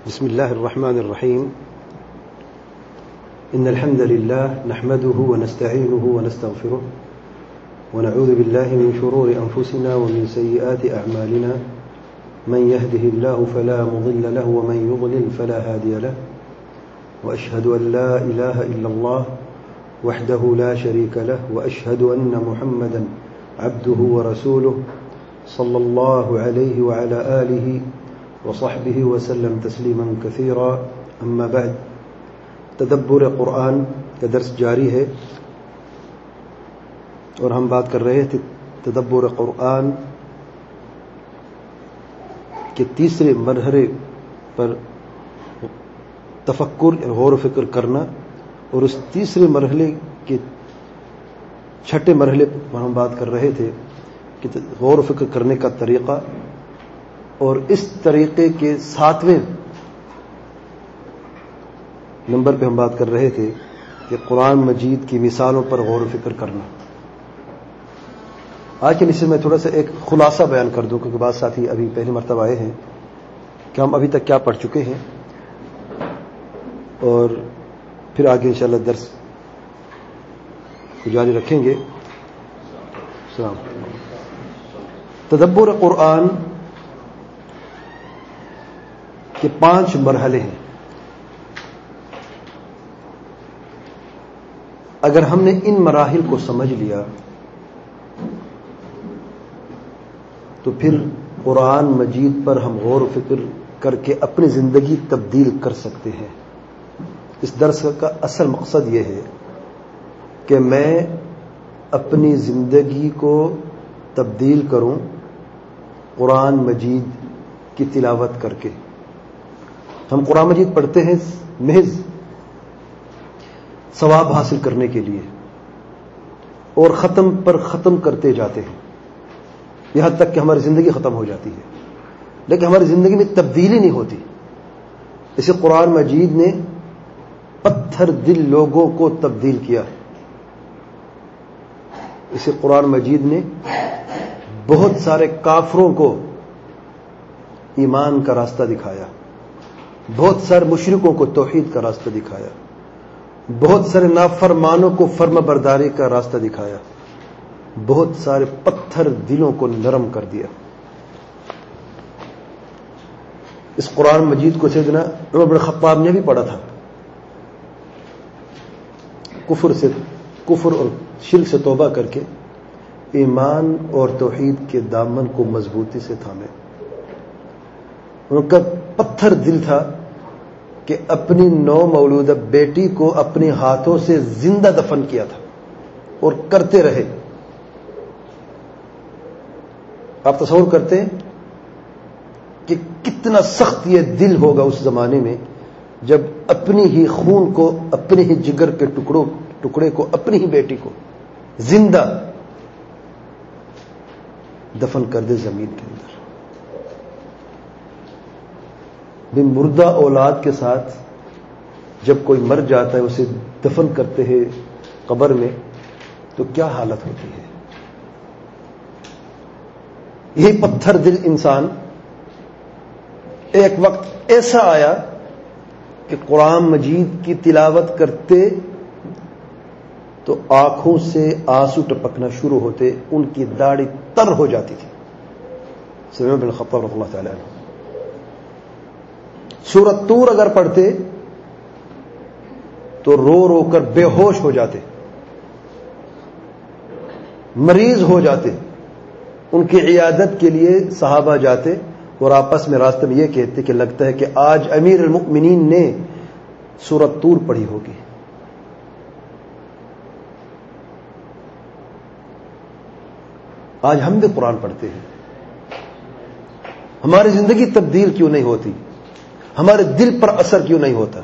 بسم الله الرحمن الرحيم إن الحمد لله نحمده ونستعينه ونستغفره ونعوذ بالله من شرور أنفسنا ومن سيئات أعمالنا من يهده الله فلا مضل له ومن يضلل فلا هادي له وأشهد أن لا إله إلا الله وحده لا شريك له وأشهد أن محمدا عبده ورسوله صلى الله عليه وعلى آله وصحبه وسلم تسلیما کثیرا اما بعد تدبر قرآن کا درس جاری ہے اور ہم بات کر رہے تھے تدبر قرآن کے تیسرے مرحلے پر تفکر غور و فکر کرنا اور اس تیسرے مرحلے کے چھٹے مرحلے پر ہم بات کر رہے تھے کہ غور و فکر کرنے کا طریقہ اور اس طریقے کے 7ویں نمبر پہ ہم بات کر رہے تھے کہ قرآن مجید کی مثالوں پر غور و فکر کرنا. آج کے حصے میں تھوڑا سا ایک خلاصہ بیان کر دوں کیونکہ بعض ساتھی ابھی پہلی مرتبہ آئے ہیں کہ ہم ابھی تک کیا پڑھ چکے ہیں اور پھر آگے انشاءاللہ درس کو جاری رکھیں گے. السلام. تدبر قرآن کے 5 مرحلے ہیں. اگر ہم نے ان مراحل کو سمجھ لیا تو پھر قرآن مجید پر ہم غور و فکر کر کے اپنی زندگی تبدیل کر سکتے ہیں. اس درس کا اصل مقصد یہ ہے کہ میں اپنی زندگی کو تبدیل کروں قرآن مجید کی تلاوت کر کے. ہم قرآن مجید پڑھتے ہیں محض ثواب حاصل کرنے کے لیے اور ختم پر ختم کرتے جاتے ہیں یہاں تک کہ ہماری زندگی ختم ہو جاتی ہے لیکن ہماری زندگی میں تبدیلی نہیں ہوتی. اسے قرآن مجید نے پتھر دل لوگوں کو تبدیل کیا. اسے قرآن مجید نے بہت سارے کافروں کو ایمان کا راستہ دکھایا, بہت سارے مشرکوں کو توحید کا راستہ دکھایا, بہت سارے نافرمانوں کو فرما برداری کا راستہ دکھایا, بہت سارے پتھر دلوں کو نرم کر دیا. اس قرآن مجید کو سیدنا عمر بن خطاب نے بھی پڑھا تھا. کفر اور شرک سے توبہ کر کے ایمان اور توحید کے دامن کو مضبوطی سے تھامے. ان کا پتھر دل تھا کہ اپنی نو مولودہ بیٹی کو اپنے ہاتھوں سے زندہ دفن کیا تھا اور کرتے رہے. آپ تصور کرتے ہیں کہ کتنا سخت یہ دل ہوگا اس زمانے میں جب اپنی ہی خون کو, اپنے ہی جگر کے ٹکڑے کو, اپنی ہی بیٹی کو زندہ دفن کر دے زمین کے اندر. بھی مردہ اولاد کے ساتھ جب کوئی مر جاتا ہے اسے دفن کرتے ہیں قبر میں تو کیا حالت ہوتی ہے. یہی پتھر دل انسان ایک وقت ایسا آیا کہ قرآن مجید کی تلاوت کرتے تو آنکھوں سے آنسو ٹپکنا شروع ہوتے, ان کی داڑھی تر ہو جاتی تھی. عمر بن خطاب رضی اللہ تعالی عنہ سورۃ طور اگر پڑھتے تو رو رو کر بے ہوش ہو جاتے, مریض ہو جاتے. ان کی عیادت کے لیے صحابہ جاتے اور آپس میں راستے میں یہ کہتے کہ لگتا ہے کہ آج امیر المؤمنین نے سورۃ طور پڑھی ہوگی. آج ہم بھی قرآن پڑھتے ہیں, ہماری زندگی تبدیل کیوں نہیں ہوتی, ہمارے دل پر اثر کیوں نہیں ہوتا؟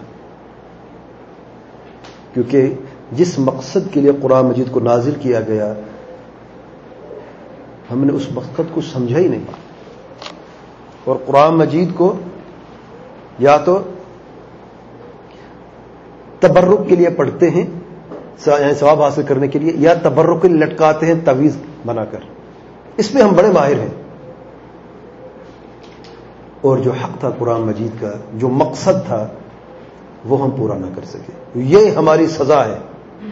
کیونکہ جس مقصد کے لیے قرآن مجید کو نازل کیا گیا ہم نے اس مقصد کو سمجھا ہی نہیں. اور قرآن مجید کو یا تو تبرک کے لیے پڑھتے ہیں ثواب حاصل کرنے کے لیے, یا تبرک کے لیے لٹکاتے ہیں تعویذ بنا کر. اس میں ہم بڑے ماہر ہیں. اور جو حق تھا قرآن مجید کا، جو مقصد تھا، وہ ہم پورا نہ کر سکے. یہ ہماری سزا ہے.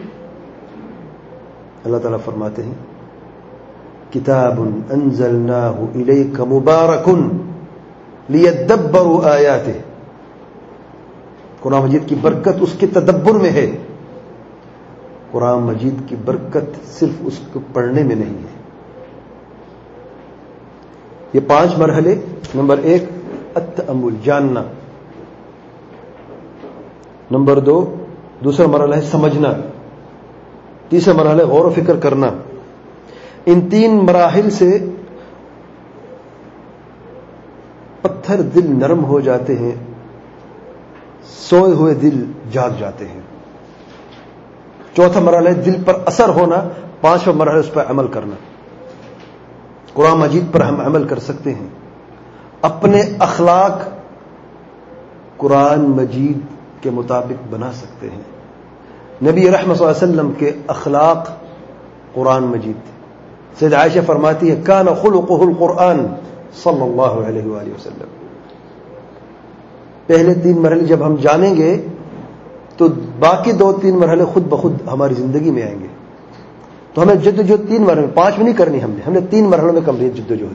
اللہ تعالیٰ فرماتے ہیں کتاب انزلناہ الیک مبارک لیدبروا آیاتہ. قرآن مجید کی برکت اس کے تدبر میں ہے. قرآن مجید کی برکت صرف اس کو پڑھنے میں نہیں ہے. یہ 5 مرحلے. نمبر 1 التأمل، جاننا. نمبر 2 دوسرا مرحلہ ہے سمجھنا. تیسرا مرحلہ ہے غور و فکر کرنا. ان 3 مراحل سے پتھر دل نرم ہو جاتے ہیں، سوئے ہوئے دل جاگ جاتے ہیں. چوتھا مرحلہ ہے دل پر اثر ہونا. 5واں مرحلہ اس پر عمل کرنا. قرآن مجید پر ہم عمل کر سکتے ہیں. اپنے اخلاق قرآن مجید کے مطابق بنا سکتے ہیں. نبی رحمت صلی اللہ علیہ وسلم کے اخلاق قرآن مجید. سید عائشہ فرماتی ہے کان خلقہ القرآن صلی اللہ علیہ وآلہ وسلم. پہلے 3 مرحلے جب ہم جانیں گے تو باقی 2-3 مرحلے خود بخود ہماری زندگی میں آئیں گے. تو ہمیں جدوجہد 3 مرحلے میں، 5 میں نہیں کرنی. ہم نے 3 مرحلوں میں کمپلیٹ جدوجہد.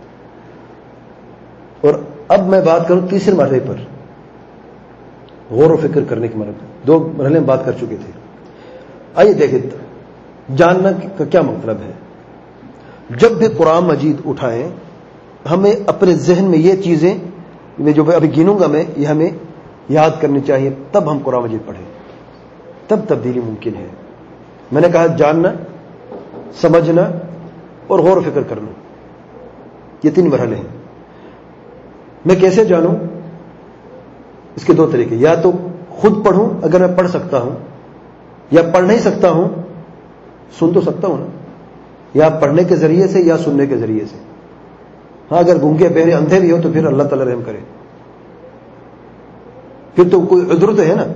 اور اب میں بات کروں تیسرے مرحلے پر، غور و فکر کرنے کے مرحلے. 2 مرحلے میں بات کر چکے تھے. آئیے دیکھیں جاننا کا کیا مطلب ہے. جب بھی قرآن مجید اٹھائیں ہمیں اپنے ذہن میں یہ چیزیں میں جو ابھی گنوں گا میں، یہ ہمیں یاد کرنی چاہیے. تب ہم قرآن مجید پڑھیں، تب تبدیلی ممکن ہے. میں نے کہا جاننا، سمجھنا اور غور و فکر کرنا، یہ 3 مرحلے ہیں. میں کیسے جانوں؟ اس کے 2 طریقے. یا تو خود پڑھوں اگر میں پڑھ سکتا ہوں، یا پڑھ نہیں سکتا ہوں سن تو سکتا ہوں نا، یا پڑھنے کے ذریعے سے یا سننے کے ذریعے سے. ہاں اگر گونگے بہرے اندھے بھی ہو تو پھر اللہ تعالی رحم کرے، پھر تو کوئی عذر تو ہے نا.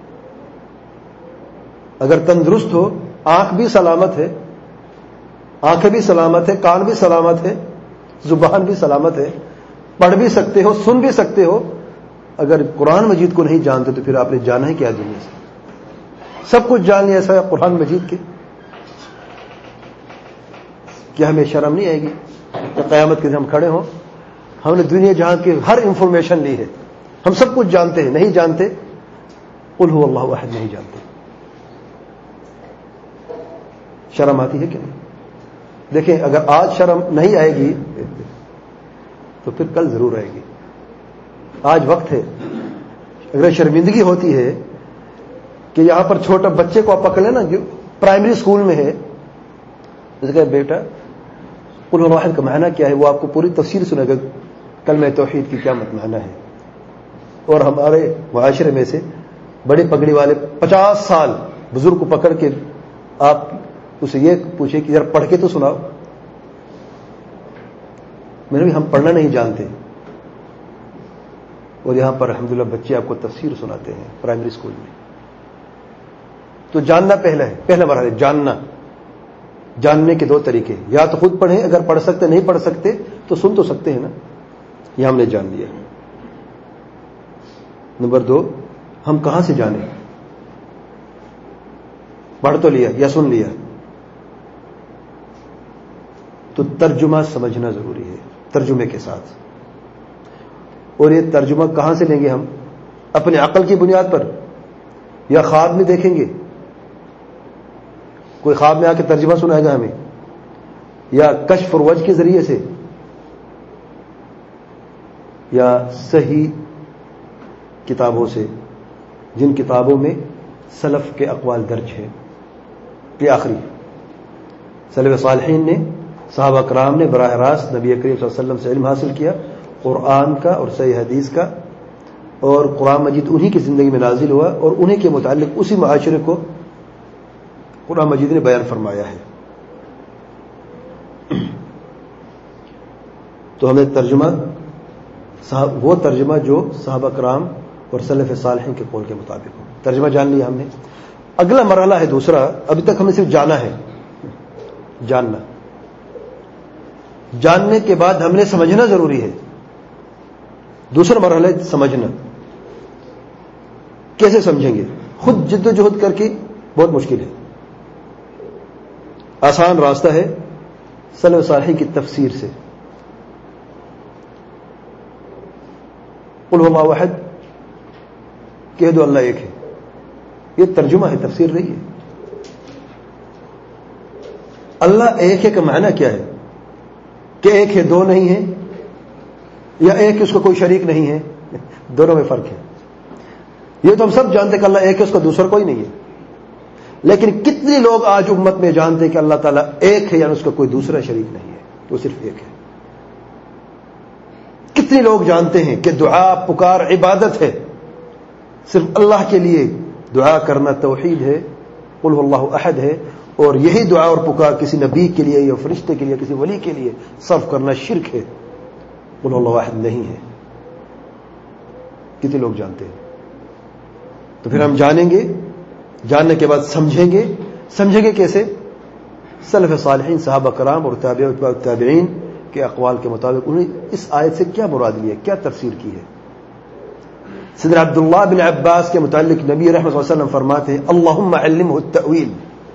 اگر تندرست ہو، آنکھ بھی سلامت ہے، آنکھیں بھی سلامت ہے، کان بھی سلامت ہے، زبان بھی سلامت ہے، پڑھ بھی سکتے ہو، سن بھی سکتے ہو. اگر قرآن مجید کو نہیں جانتے تو پھر آپ نے جانا ہے کیا دنیا سے؟ سب کچھ جان لیا ایسا قرآن مجید کے. کیا ہمیں شرم نہیں آئے گی کہ قیامت کے دن ہم کھڑے ہوں ہم نے دنیا جہاں کی ہر انفارمیشن لی ہے، ہم سب کچھ جانتے ہیں؟ نہیں جانتے. قل هو اللہ احد نہیں جانتے. شرم آتی ہے کہ نہیں؟ دیکھیں اگر آج شرم نہیں آئے گی تو پھر کل ضرور آئے گی. آج وقت ہے. اگر شرمندگی ہوتی ہے کہ یہاں پر چھوٹا بچے کو آپ پکڑ لیں نا جو پرائمری اسکول میں ہے، جیسے کہ بیٹا قل هو احد کا معنی کیا ہے، وہ آپ کو پوری تفسیر سنے گا کلمہ توحید کی کیا معنی ہے. اور ہمارے معاشرے میں سے بڑی پگڑی والے 50 سال بزرگ کو پکڑ کے آپ اسے یہ پوچھے کہ ذرا پڑھ کے تو سناؤ. میں نے بھی ہم پڑھنا نہیں جانتے، اور یہاں پر الحمدللہ بچے آپ کو تفسیر سناتے ہیں پرائمری اسکول میں. تو جاننا پہلا ہے، پہلا مرحلہ ہے جاننا. جاننے کے 2 طریقے، یا تو خود پڑھیں، اگر پڑھ سکتے نہیں پڑھ سکتے تو سن تو سکتے ہیں نا. یہ ہم نے جان لیا. نمبر 2 ہم کہاں سے جانیں؟ پڑھ تو لیا یا سن لیا، تو ترجمہ سمجھنا ضروری ہے ترجمے کے ساتھ. اور یہ ترجمہ کہاں سے لیں گے ہم؟ اپنے عقل کی بنیاد پر یا خواب میں دیکھیں گے؟ کوئی خواب میں آ کے ترجمہ سنائے گا ہمیں، یا کشف اور وجہ کے ذریعے سے، یا صحیح کتابوں سے جن کتابوں میں سلف کے اقوال درج ہیں. کہ آخری سلف صالحین نے، صحابہ کرام نے براہ راست نبی کریم صلی اللہ علیہ وسلم سے علم حاصل کیا، قرآن کا اور صحیح حدیث کا. اور قرآن مجید انہی کی زندگی میں نازل ہوا اور انہی کے متعلق اسی معاشرے کو قرآن مجید نے بیان فرمایا ہے. تو ہمیں ترجمہ، وہ ترجمہ جو صحابہ کرام اور سلف صالحین کے قول کے مطابق ہو. ترجمہ جان لیا ہم نے. اگلا مرحلہ ہے دوسرا. ابھی تک ہمیں صرف جانا ہے، جاننا. جاننے کے بعد ہم نے سمجھنا ضروری ہے. دوسرا مرحلہ ہے سمجھنا. کیسے سمجھیں گے؟ خود جد و جہد کر کے بہت مشکل ہے. آسان راستہ ہے سلف صالحین کی تفسیر سے. قل هو اللہ احد، کہہ دو اللہ ایک ہے. یہ ترجمہ ہے، تفسیر نہیں ہے. اللہ ایک ہے کا معنی کیا ہے؟ کہ ایک ہے، دو نہیں ہے، یا ایک اس کو کوئی شریک نہیں ہے. دونوں میں فرق ہے. یہ تو ہم سب جانتے کہ اللہ ایک ہے، اس کا دوسرا کوئی نہیں ہے. لیکن کتنے لوگ آج امت میں جانتے کہ اللہ تعالیٰ ایک ہے، یعنی اس کا کوئی دوسرا شریک نہیں ہے، وہ صرف ایک ہے. کتنے لوگ جانتے ہیں کہ دعا پکار عبادت ہے، صرف اللہ کے لیے دعا کرنا توحید ہے، قل هو اللہ احد ہے. اور یہی دعا اور پکار کسی نبی کے لیے یا فرشتے کے لیے، کسی ولی کے لیے صرف کرنا شرک ہے، قل هو اللہ احد نہیں ہے. کتنے لوگ جانتے ہیں؟ تو پھر ہم جانیں گے، جاننے کے بعد سمجھیں گے کیسے؟ سلف صالحین صحابہ کرام اور تابعین کے اقوال کے مطابق انہیں اس آیت سے کیا مراد لی ہے، کیا تفسیر کی ہے. سیدنا عبداللہ بن عباس کے متعلق نبی رحمۃ اللہ علیہ وسلم فرماتے ہیں اللہم علمہ التأویل،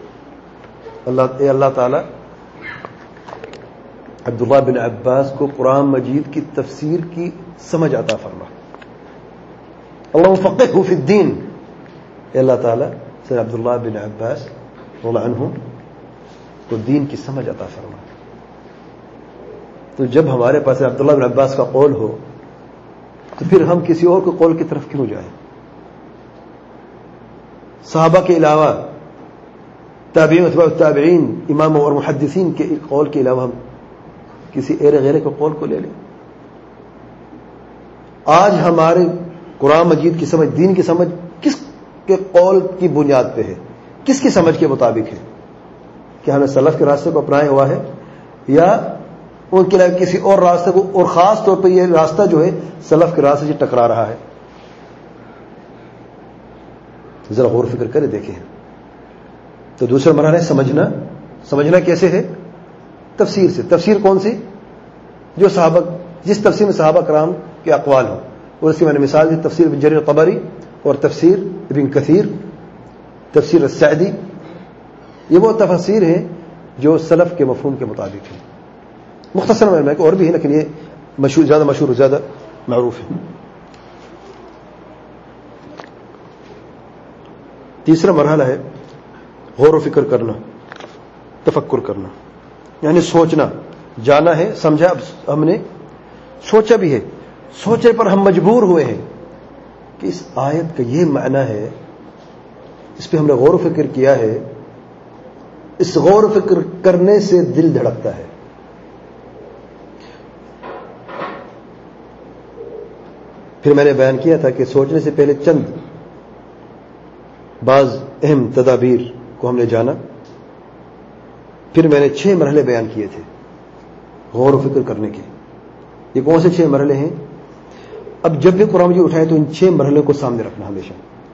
اللہ تعالی عبداللہ بن عباس کو قرآن مجید کی تفسیر کی سمجھ عطا فرما. اللہم فقہہ فی الدین، اللہ تعالی سیدنا عبداللہ بن عباس رضی اللہ عنہ کو دین کی سمجھ عطا فرما. تو جب ہمارے پاس عبداللہ بن عباس کا قول ہو تو پھر ہم کسی اور کو قول کی طرف کیوں جائیں؟ صحابہ کے علاوہ تابعین اتباع تابعین اماموں اور محدثین کے قول کے علاوہ ہم کسی غیرے کے قول کو لے لیں. آج ہمارے قرآن مجید کی سمجھ، دین کی سمجھ کس کے قول کی بنیاد پہ ہے؟ کس کی سمجھ کے مطابق ہے؟ کہ ہم نے سلف کے راستے کو اپنایا ہوا ہے یا ان کے علاوہ کسی اور راستے کو؟ اور خاص طور پہ یہ راستہ جو ہے سلف کے راستے سے ٹکرا رہا ہے. ذرا غور فکر کرے دیکھیں. تو دوسرا مرحلہ ہے سمجھنا کیسے ہے؟ تفسیر سے. تفسیر کون سی؟ جو صحابہ، جس تفسیر میں صحابہ کرام کے اقوال ہوں. اور اس کی میں نے مثال دی تفسیر ابن جریر طبری اور تفسیر ابن کثیر، تفسیر السعدی. یہ وہ تفسیر ہیں جو سلف کے مفہوم کے مطابق ہیں. مختصر میں اور بھی ہے لیکن یہ زیادہ مشہور زیادہ معروف ہے. تیسرا مرحلہ ہے غور و فکر کرنا، تفکر کرنا، یعنی سوچنا. جانا ہے، سمجھا، اب ہم نے سوچا بھی ہے. سوچے پر ہم مجبور ہوئے ہیں کہ اس آیت کا یہ معنی ہے، اس پہ ہم نے غور و فکر کیا ہے. اس غور و فکر کرنے سے دل دھڑکتا ہے. پھر میں نے بیان کیا تھا کہ سوچنے سے پہلے چند بعض اہم تدابیر کو ہم نے جانا. پھر میں نے 6 مرحلے بیان کیے تھے غور و فکر کرنے کے. یہ کون سے 6 مرحلے ہیں؟ اب جب بھی قرآن مجید اٹھائے تو ان 6 مرحلوں کو سامنے رکھنا ہمیشہ.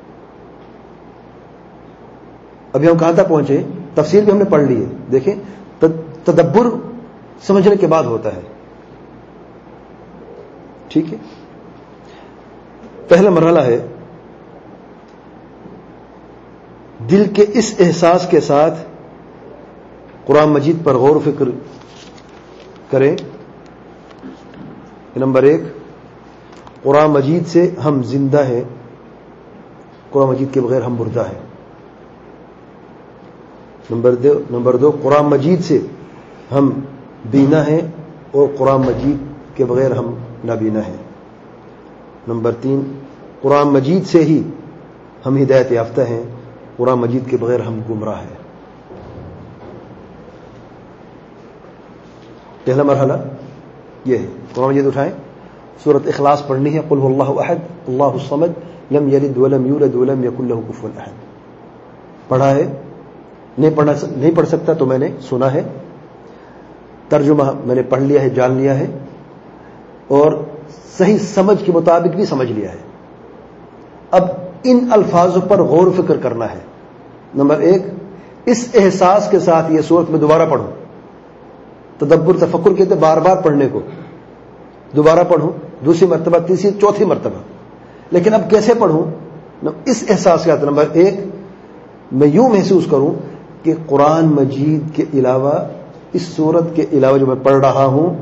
ابھی ہم کہاں تک پہنچے؟ تفسیر بھی ہم نے پڑھ لی ہے. دیکھیں تدبر سمجھنے کے بعد ہوتا ہے. ٹھیک ہے. پہلا مرحلہ ہے دل کے اس احساس کے ساتھ قرآن مجید پر غور و فکر کریں. نمبر 1، قرآن مجید سے ہم زندہ ہیں، قرآن مجید کے بغیر ہم مردہ ہیں. نمبر 2، قرآن مجید سے ہم بینا ہیں اور قرآن مجید کے بغیر ہم نابینا ہیں. نمبر 3، قرآن مجید سے ہی ہم ہدایت یافتہ ہیں، قرآن مجید کے بغیر ہم گمراہ ہیں. پہلا مرحلہ یہ ہے. قرآن مجید اٹھائیں، سورۃ اخلاص پڑھنی ہے. قل هو اللہ احد اللہ الصمد لم یلد ولم یولد ولم یکن له کفوا احد. پڑھا ہے؟ نہیں پڑھ سکتا تو میں نے سنا ہے، ترجمہ میں نے پڑھ لیا ہے، جان لیا ہے، اور صحیح سمجھ کے مطابق بھی سمجھ لیا ہے. اب ان الفاظوں پر غور و فکر کرنا ہے. نمبر 1، اس احساس کے ساتھ یہ سورت میں دوبارہ پڑھوں. تدبر تفکر کہتے بار بار پڑھنے کو. دوبارہ پڑھوں دوسری مرتبہ، تیسری، چوتھی مرتبہ. لیکن اب کیسے پڑھوں؟ اس احساس کے ساتھ نمبر ایک میں یوں محسوس کروں کہ قرآن مجید کے علاوہ، اس سورت کے علاوہ جو میں پڑھ رہا ہوں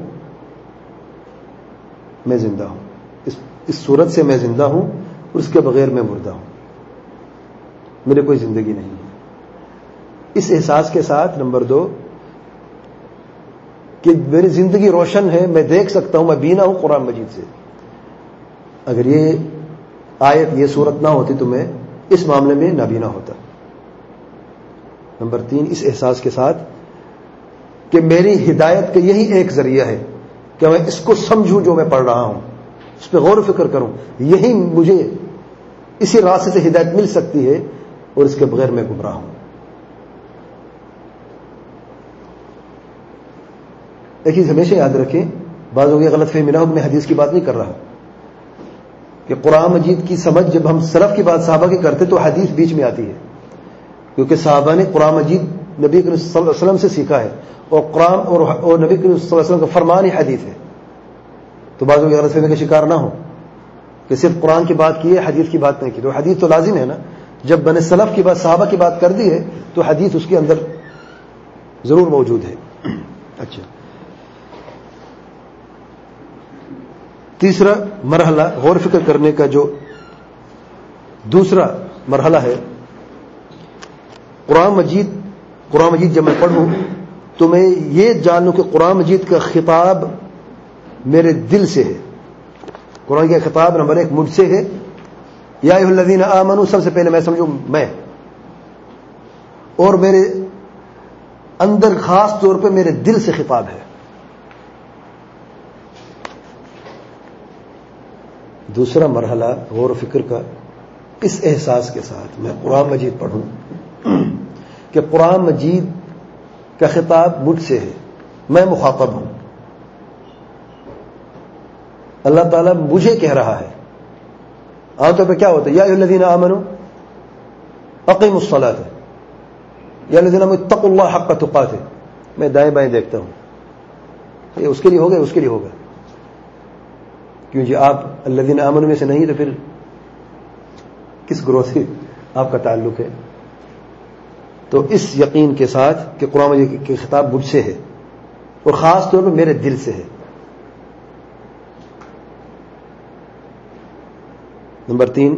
میں زندہ ہوں، اس سورت سے میں زندہ ہوں اور اس کے بغیر میں مردہ ہوں، میرے کوئی زندگی نہیں ہے. اس احساس کے ساتھ نمبر دو کہ میری زندگی روشن ہے، میں دیکھ سکتا ہوں، میں بینا ہوں قرآن مجید سے. اگر یہ آیت، یہ سورت نہ ہوتی تو میں اس معاملے میں نابینا ہوتا. نمبر تین، اس احساس کے ساتھ کہ میری ہدایت کا یہی ایک ذریعہ ہے کہ میں اس کو سمجھوں جو میں پڑھ رہا ہوں، اس پہ غور و فکر کروں، یہی مجھے اسی راستے سے ہدایت مل سکتی ہے اور اس کے بغیر میں گمراہ ہوں. ایک چیز ہمیشہ یاد رکھیں، بعض لوگ یہ غلط فہمی نہ ہو، میں حدیث کی بات نہیں کر رہا کہ قرآن مجید کی سمجھ جب ہم سلف کی بات صحابہ کی کرتے تو حدیث بیچ میں آتی ہے، کیونکہ صحابہ نے قرآن مجید نبی کریم صلی اللہ علیہ وسلم سے سیکھا ہے اور قرآن اور نبی کریم صلی اللہ علیہ وسلم کا فرمان ہی حدیث ہے. تو بعض لوگ غلط فہمی کا شکار نہ ہو کہ صرف قرآن کی بات کی ہے، حدیث کی بات نہیں کی. تو حدیث تو لازم ہے نا، جب بنے سلف کی بات، صحابہ کی بات کر دی ہے تو حدیث اس کے اندر ضرور موجود ہے. اچھا، تیسرا مرحلہ غور فکر کرنے کا جو دوسرا مرحلہ ہے، قرآن مجید جب میں پڑھوں تو میں یہ جانوں کہ قرآن مجید کا خطاب میرے دل سے ہے. قرآن کا خطاب نمبر ایک مجھ سے ہے، یا ایھا الذین آمنوا، سب سے پہلے میں سمجھوں میں، اور میرے اندر خاص طور پہ میرے دل سے خطاب ہے. دوسرا مرحلہ غور و فکر کا، اس احساس کے ساتھ میں قرآن مجید پڑھوں کہ قرآن مجید کا خطاب مجھ سے ہے، میں مخاطب ہوں، اللہ تعالیٰ مجھے کہہ رہا ہے. عام طور پہ کیا ہوتا ہے؟ یا ایھا الذین آمنوا اقیموا الصلاۃ، یا الذین آمنوا اتقوا اللہ حق تقاتہ. میں دائیں بائیں دیکھتا ہوں، یہ اس کے لیے ہوگا، اس کے لیے ہوگا، کیوں جی آپ الذین آمنوا میں سے نہیں تو پھر کس گروہ سے آپ کا تعلق ہے؟ تو اس یقین کے ساتھ کہ قرآن مجید کے خطاب مجھ سے ہے اور خاص طور پر میرے دل سے ہے. نمبر تین،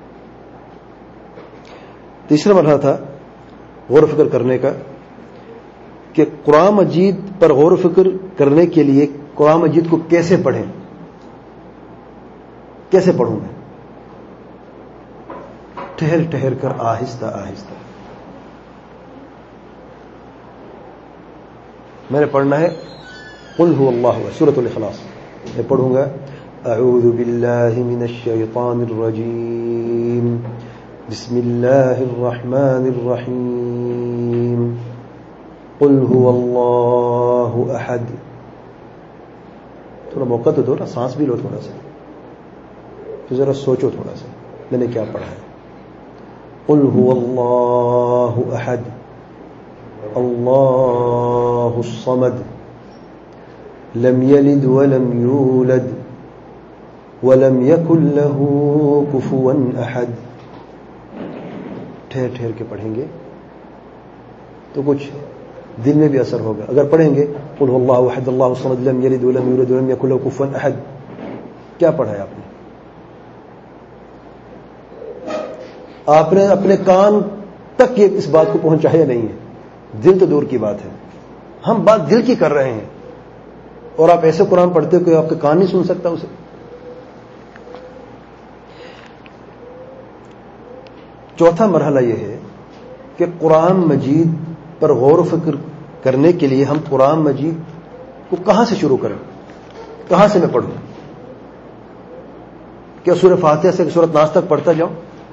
تیسرا مرحلہ تھا غور و فکر کرنے کا کہ قرآن مجید پر غور و فکر کرنے کے لیے قرآن مجید کو کیسے پڑھیں، کیسے پڑھوں میں؟ ٹھہر ٹھہر کر، آہستہ آہستہ. میں نے پڑھنا ہے قل هو اللہ، سورۃ الاخلاص. میں پڑھوں گا اعوذ باللہ من الشیطان الرجیم، بسم اللہ الرحمن الرحیم، قل هو اللہ احد. تھوڑا موقع تو دو نا، سانس بھی لو تھوڑا سا، تو ذرا سوچو تھوڑا سا میں نے کیا پڑھا ہے. قل هو اللہ احد اللہ الصمد لم یلد ولم یولد ولم یکن له کفوا احد. ٹھہر ٹھہر کے پڑھیں گے تو کچھ دل میں بھی اثر ہوگا. اگر پڑھیں گے قل هو اللہ احد اللہ الصمد لم یلد ولم یولد ولم یکن له کفوا احد، کیا پڑھا ہے آپ نے اپنے کان تک یہ اس بات کو پہنچایا نہیں ہے، دل تو دور کی بات ہے. ہم بات دل کی کر رہے ہیں اور آپ ایسے قرآن پڑھتے ہو کہ آپ کے کان نہیں سن سکتا اسے. چوتھا مرحلہ یہ ہے کہ قرآن مجید پر غور و فکر کرنے کے لیے ہم قرآن مجید کو کہاں سے شروع کریں، کہاں سے میں پڑھوں؟ کیا سورہ فاتحہ سے سورۃ ناس تک پڑھتا جاؤں؟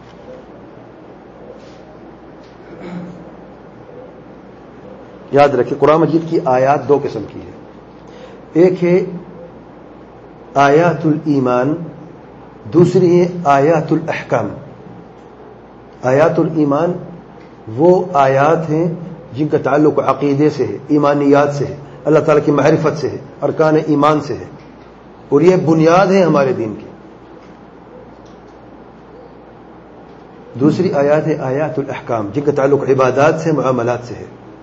یاد رکھیں قرآن مجید کی آیات دو قسم کی ہے، ایک ہے آیات الایمان، دوسری ہے آیات الاحکام. آیات الایمان وہ آیات ہیں جن کا تعلق عقیدے سے ہے، ایمانیات سے ہے، اللہ تعالیٰ کی معرفت سے ہے، ارکان ایمان سے ہے. اور یہ بنیاد ہے ہمارے دین کی. دوسری آیات ہے آیات الاحکام، جن کا تعلق عبادات سے، معاملات سے ہے.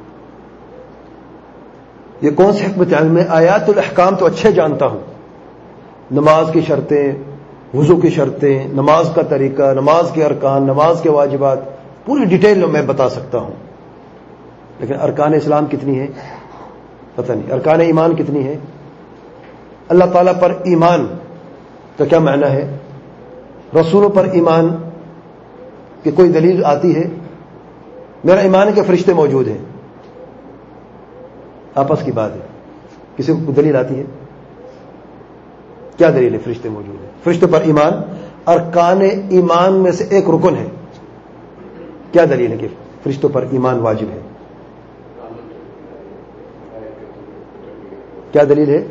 یہ کون سی حکمت عملی میں؟ آیات الاحکام تو اچھے جانتا ہوں، نماز کی شرطیں، وضو کی شرطیں، نماز کا طریقہ، نماز کے ارکان، نماز کے واجبات، پوری ڈیٹیل میں بتا سکتا ہوں. لیکن ارکان اسلام کتنی ہے پتہ نہیں، ارکان ایمان کتنی ہے. اللہ تعالیٰ پر ایمان کا کیا معنی ہے؟ رسولوں پر ایمان کہ کوئی دلیل آتی ہے؟ میرا ایمان ہے کہ فرشتے موجود ہیں، آپس کی بات ہے. کسی کو دلیل آتی ہے؟ کیا دلیل ہے فرشتے موجود ہیں؟ فرشتوں پر ایمان ارکان ایمان میں سے ایک رکن ہے. کیا دلیل ہے کہ فرشتوں پر ایمان واجب ہے؟ کیا دلیل ہے؟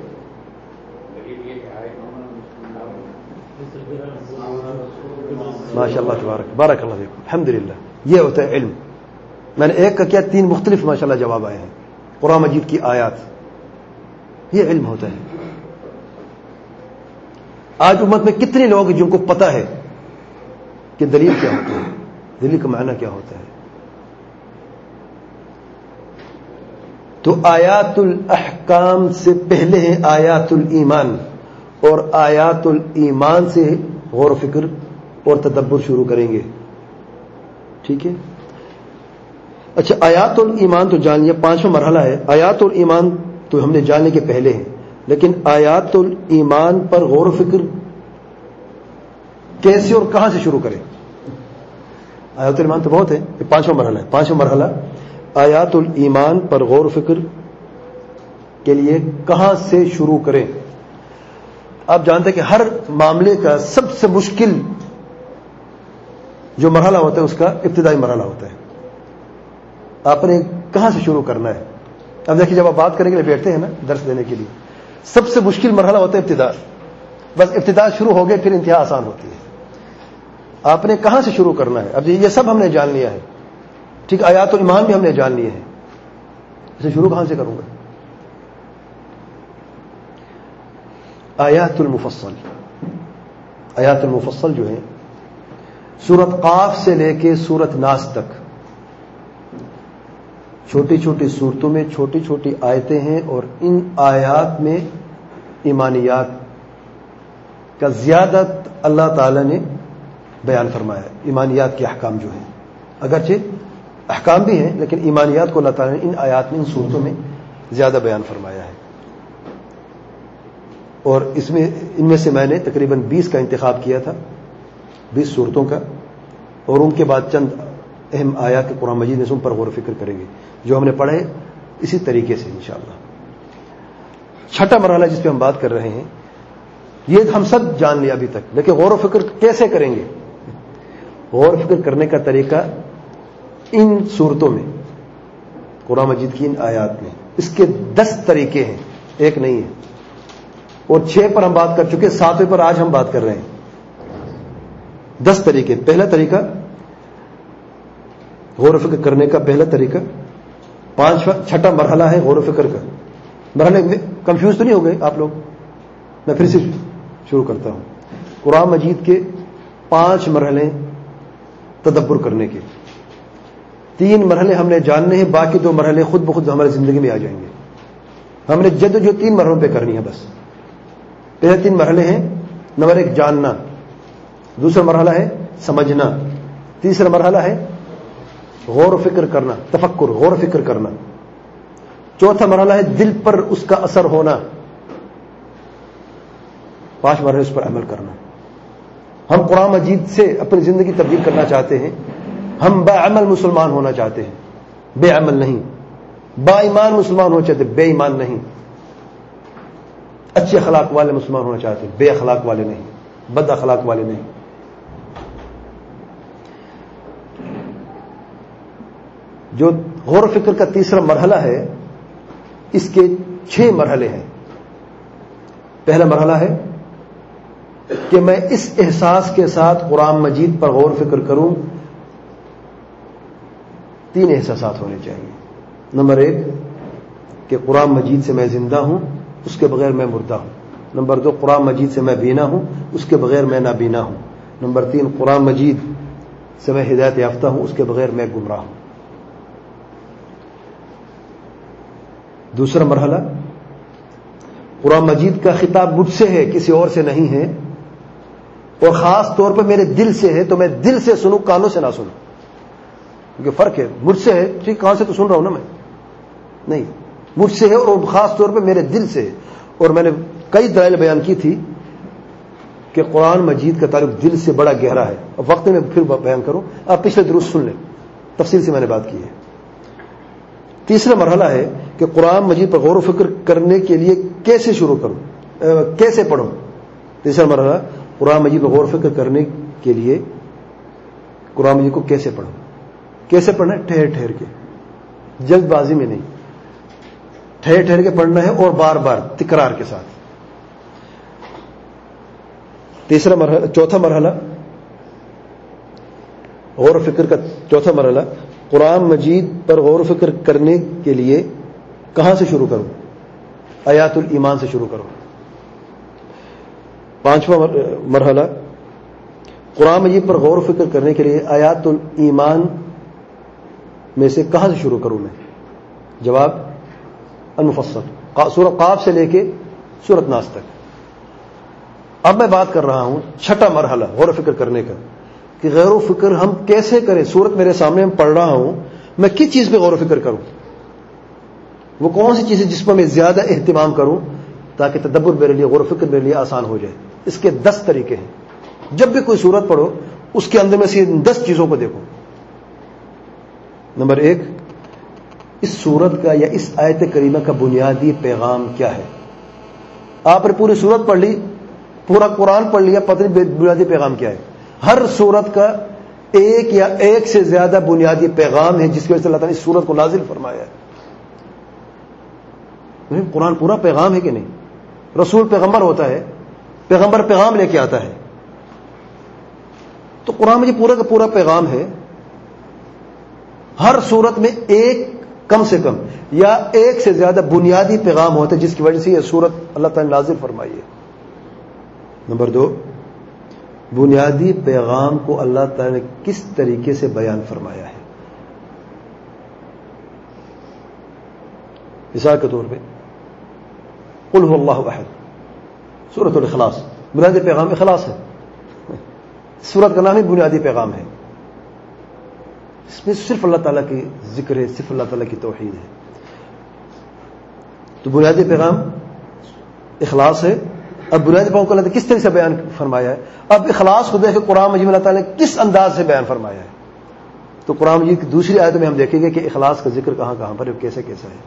ماشاء اللہ تبارک بارک اللہ فیکم، الحمدللہ. یہ ہوتا ہے علم. میں نے ایک کا کیا، 3 مختلف ماشاء اللہ جواب آئے ہیں. قرآن مجید کی آیات، یہ علم ہوتا ہے. آج امت میں کتنے لوگ ہیں جن کو پتہ ہے کہ دلیل کیا ہوتا ہے، دلیل کا معنی کیا ہوتا ہے. تو آیات الاحکام سے پہلے ہیں آیات الایمان، اور آیات الایمان سے غور و فکر اور تدبر شروع کریں گے. ٹھیک ہے. اچھا، آیات الایمان تو جان لیا، 5واں مرحلہ ہے. آیات الایمان تو ہم نے جاننے کے پہلے ہیں، لیکن آیات الایمان پر غور و فکر کیسے اور کہاں سے شروع کریں؟ آیات الایمان تو بہت ہے، یہ 5واں مرحلہ ہے. 5واں مرحلہ آیات الایمان پر غور و فکر کے لیے کہاں سے شروع کریں؟ آپ جانتے ہیں کہ ہر معاملے کا سب سے مشکل جو مرحلہ ہوتا ہے اس کا ابتدائی مرحلہ ہوتا ہے. آپ نے کہاں سے شروع کرنا ہے؟ اب دیکھیے، جب آپ بات کرنے کے لیے بیٹھتے ہیں نا درس دینے کے لیے، سب سے مشکل مرحلہ ہوتا ہے ابتدا. بس ابتدا شروع ہو گئے پھر انتہا آسان ہوتی ہے. آپ نے کہاں سے شروع کرنا ہے؟ اب یہ سب ہم نے جان لیا ہے. ٹھیک، آیات الایمان بھی ہم نے جان لیے ہیں. اسے شروع کہاں سے کروں گا؟ آیات المفصل. آیات المفصل جو ہے سورت قاف سے لے کے سورت ناس تک، چھوٹی چھوٹی صورتوں میں چھوٹی چھوٹی آیتیں ہیں، اور ان آیات میں ایمانیات کا زیادہ اللہ تعالی نے بیان فرمایا ہے. ایمانیات کے احکام جو ہیں، اگرچہ احکام بھی ہیں لیکن ایمانیات کو اللہ تعالی نے ان آیات میں، ان صورتوں میں زیادہ بیان فرمایا ہے. اور ان میں سے میں نے تقریباً 20 کا انتخاب کیا تھا، 20 صورتوں کا، اور ان کے بعد چند اہم آیات کے قرآن مجید میں سے ان پر غور و فکر کریں گے جو ہم نے پڑھے اسی طریقے سے انشاءاللہ. 6واں مرحلہ جس پہ ہم بات کر رہے ہیں، یہ ہم سب جان لیا ابھی تک، لیکن غور و فکر کیسے کریں گے؟ غور و فکر کرنے کا طریقہ ان صورتوں میں، قرآن مجید کی ان آیات میں، اس کے 10 طریقے ہیں، ایک نہیں ہے. اور 6 پر ہم بات کر چکے، 7ویں پر آج ہم بات کر رہے ہیں. 10 طریقے. پہلا طریقہ غور و فکر کرنے کا، پہلا طریقہ. 6واں مرحلہ ہے غور و فکر کا. مرحلے میں کنفیوز تو نہیں ہو گئے آپ لوگ؟ میں پھر سے شروع کرتا ہوں. قرآن مجید کے 5 مرحلے تدبر کرنے کے. 3 مرحلے ہم نے جاننے ہیں، باقی 2 مرحلے خود بخود ہماری زندگی میں آ جائیں گے. ہم نے جد جو 3 مرحلوں پہ کرنی ہے بس. پہلے 3 مرحلے ہیں، نمبر 1 جاننا، دوسرا مرحلہ ہے سمجھنا، تیسرا مرحلہ ہے غور و فکر کرنا، تفکر، غور و فکر کرنا، چوتھا مرحلہ ہے دل پر اس کا اثر ہونا، 5 مرحلے اس پر عمل کرنا. ہم قرآن مجید سے اپنی زندگی تبدیل کرنا چاہتے ہیں. ہم با عمل مسلمان ہونا چاہتے ہیں، بے عمل نہیں. با ایمان مسلمان ہونا چاہتے ہیں، بے ایمان نہیں. اچھے اخلاق والے مسلمان ہونا چاہتے ہیں، بے اخلاق والے نہیں، بد اخلاق والے نہیں. جو غور و فکر کا تیسرا مرحلہ ہے، اس کے 6 مرحلے ہیں. پہلا مرحلہ ہے کہ میں اس احساس کے ساتھ قرآن مجید پر غور و فکر کروں. 3 احساسات ہونے چاہیے. نمبر 1 کہ قرآن مجید سے میں زندہ ہوں، اس کے بغیر میں مردہ ہوں. نمبر 2 قرآن مجید سے میں بینا ہوں، اس کے بغیر میں نابینا ہوں۔ نمبر 3 قرآن مجید سے میں ہدایت یافتہ ہوں، اس کے بغیر میں گمراہ ہوں۔ دوسرا مرحلہ، قرآن مجید کا خطاب مجھ سے ہے، کسی اور سے نہیں ہے، اور خاص طور پر میرے دل سے ہے، تو میں دل سے سنوں، کانوں سے نہ سنوں، کیونکہ فرق ہے۔ مجھ سے ہے، ٹھیک، کان سے تو سن رہا ہوں نا میں، نہیں، مجھ سے ہے اور خاص طور پر میرے دل سے ہے۔ اور میں نے کئی دلائل بیان کی تھی کہ قرآن مجید کا تعلق دل سے بڑا گہرا ہے۔ اب وقت میں پھر بیان کروں، آپ پچھلے دروس سن لیں، تفصیل سے میں نے بات کی ہے۔ تیسرا مرحلہ ہے کہ قرآن مجید پر غور و فکر کرنے کے لیے کیسے شروع کروں، کیسے پڑھوں۔ تیسرا مرحلہ، قرآن مجید پر غور و فکر کرنے کے لیے قرآن مجید کو کیسے پڑھوں۔ کیسے پڑھنا ہے؟ ٹھہر ٹھہر کے، جلد بازی میں نہیں، ٹھہر ٹھہر کے پڑھنا ہے اور بار بار تکرار کے ساتھ۔ چوتھا مرحلہ غور و فکر کا چوتھا مرحلہ، قرآن مجید پر غور و فکر کرنے کے لیے کہاں سے شروع کروں؟ آیات الایمان سے شروع کروں۔ پانچواں مرحلہ، قرآن مجید پر غور و فکر کرنے کے لیے آیات الایمان میں سے کہاں سے شروع کروں میں؟ جواب المفصل، سورہ قاف سے لے کے سورۃ ناس تک۔ اب میں بات کر رہا ہوں چھٹا مرحلہ غور و فکر کرنے کا، کہ غور و فکر ہم کیسے کریں۔ سورت میرے سامنے میں پڑھ رہا ہوں، میں کس چیز پہ غور و فکر کروں؟ وہ کون سی چیز ہے جس پر میں زیادہ اہتمام کروں تاکہ تدبر میرے لیے، غور و فکر میرے لیے آسان ہو جائے؟ اس کے 10 طریقے ہیں۔ جب بھی کوئی سورت پڑھو، اس کے اندر میں سے 10 چیزوں کو دیکھو۔ نمبر 1، اس سورت کا یا اس آیت کریمہ کا بنیادی پیغام کیا ہے؟ آپ نے پوری سورت پڑھ لی، پورا قرآن پڑھ لیا، پتہ نہیں بنیادی پیغام کیا ہے۔ ہر سورت کا ایک یا ایک سے زیادہ بنیادی پیغام ہے جس کی وجہ سے اللہ تعالیٰ نے اس سورت کو نازل فرمایا ہے۔ قرآن پورا پیغام ہے کہ نہیں؟ رسول پیغمبر ہوتا ہے، پیغمبر پیغام لے کے آتا ہے، تو قرآن مجید پورا کا پورا پیغام ہے۔ ہر سورت میں ایک کم سے کم یا ایک سے زیادہ بنیادی پیغام ہوتا ہے جس کی وجہ سے یہ سورت اللہ تعالیٰ نے نازل فرمائی ہے۔ نمبر 2، بنیادی پیغام کو اللہ تعالیٰ نے کس طریقے سے بیان فرمایا ہے۔ مثال کے طور پہ قل هو اللہ احد، سورۃ الاخلاص، بنیادی پیغام اخلاص ہے، سورت کا نام ہی بنیادی پیغام ہے۔ اس میں صرف اللہ تعالیٰ کی ذکر ہے، صرف اللہ تعالیٰ کی توحید ہے، تو بنیادی پیغام اخلاص ہے۔ اب بنیادی پیغام کو اللہ تعالیٰ کس طرح سے بیان فرمایا ہے؟ اب اخلاص کو دیکھ کے قرآن مجید میں اللہ تعالیٰ نے کس انداز سے بیان فرمایا ہے، تو قرآن مجید کی دوسری آیت میں ہم دیکھیں گے کہ اخلاص کا ذکر کہاں کہاں پر ہے، کیسے کیسا ہے۔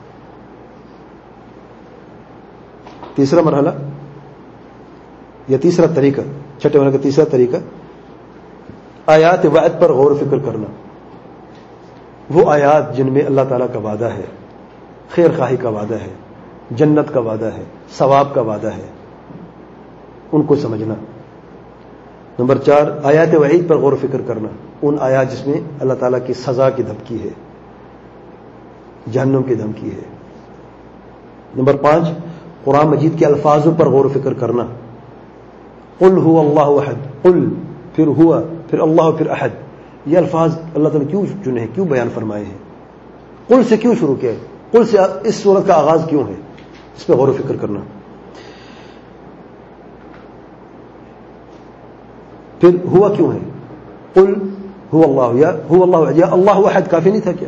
تیسرا مرحلہ یا تیسرا طریقہ، چھٹے مرحلے کا تیسرا طریقہ، آیات وعد پر غور و فکر کرنا۔ وہ آیات جن میں اللہ تعالیٰ کا وعدہ ہے، خیر خواہی کا وعدہ ہے، جنت کا وعدہ ہے، ثواب کا وعدہ ہے، ان کو سمجھنا۔ نمبر 4، آیات وعید پر غور و فکر کرنا، ان آیات جس میں اللہ تعالیٰ کی سزا کی دھمکی ہے، جہنم کی دھمکی ہے۔ نمبر 5، قرآن مجید کے الفاظوں پر غور و فکر کرنا۔ قل هو اللہ احد، قل پھر ہوا پھر اللہ پھر احد، یہ الفاظ اللہ تعالیٰ نے کیوں چنے ہیں، کیوں بیان فرمائے ہیں؟ قل سے کیوں شروع کیا ہے؟ قل سے اس سورت کا آغاز کیوں ہے؟ اس پہ غور و فکر کرنا۔ پھر ہوا کیوں ہے؟ قل هو اللہ، یا هو اللہ، یا اللہ احد کافی نہیں تھا کیا؟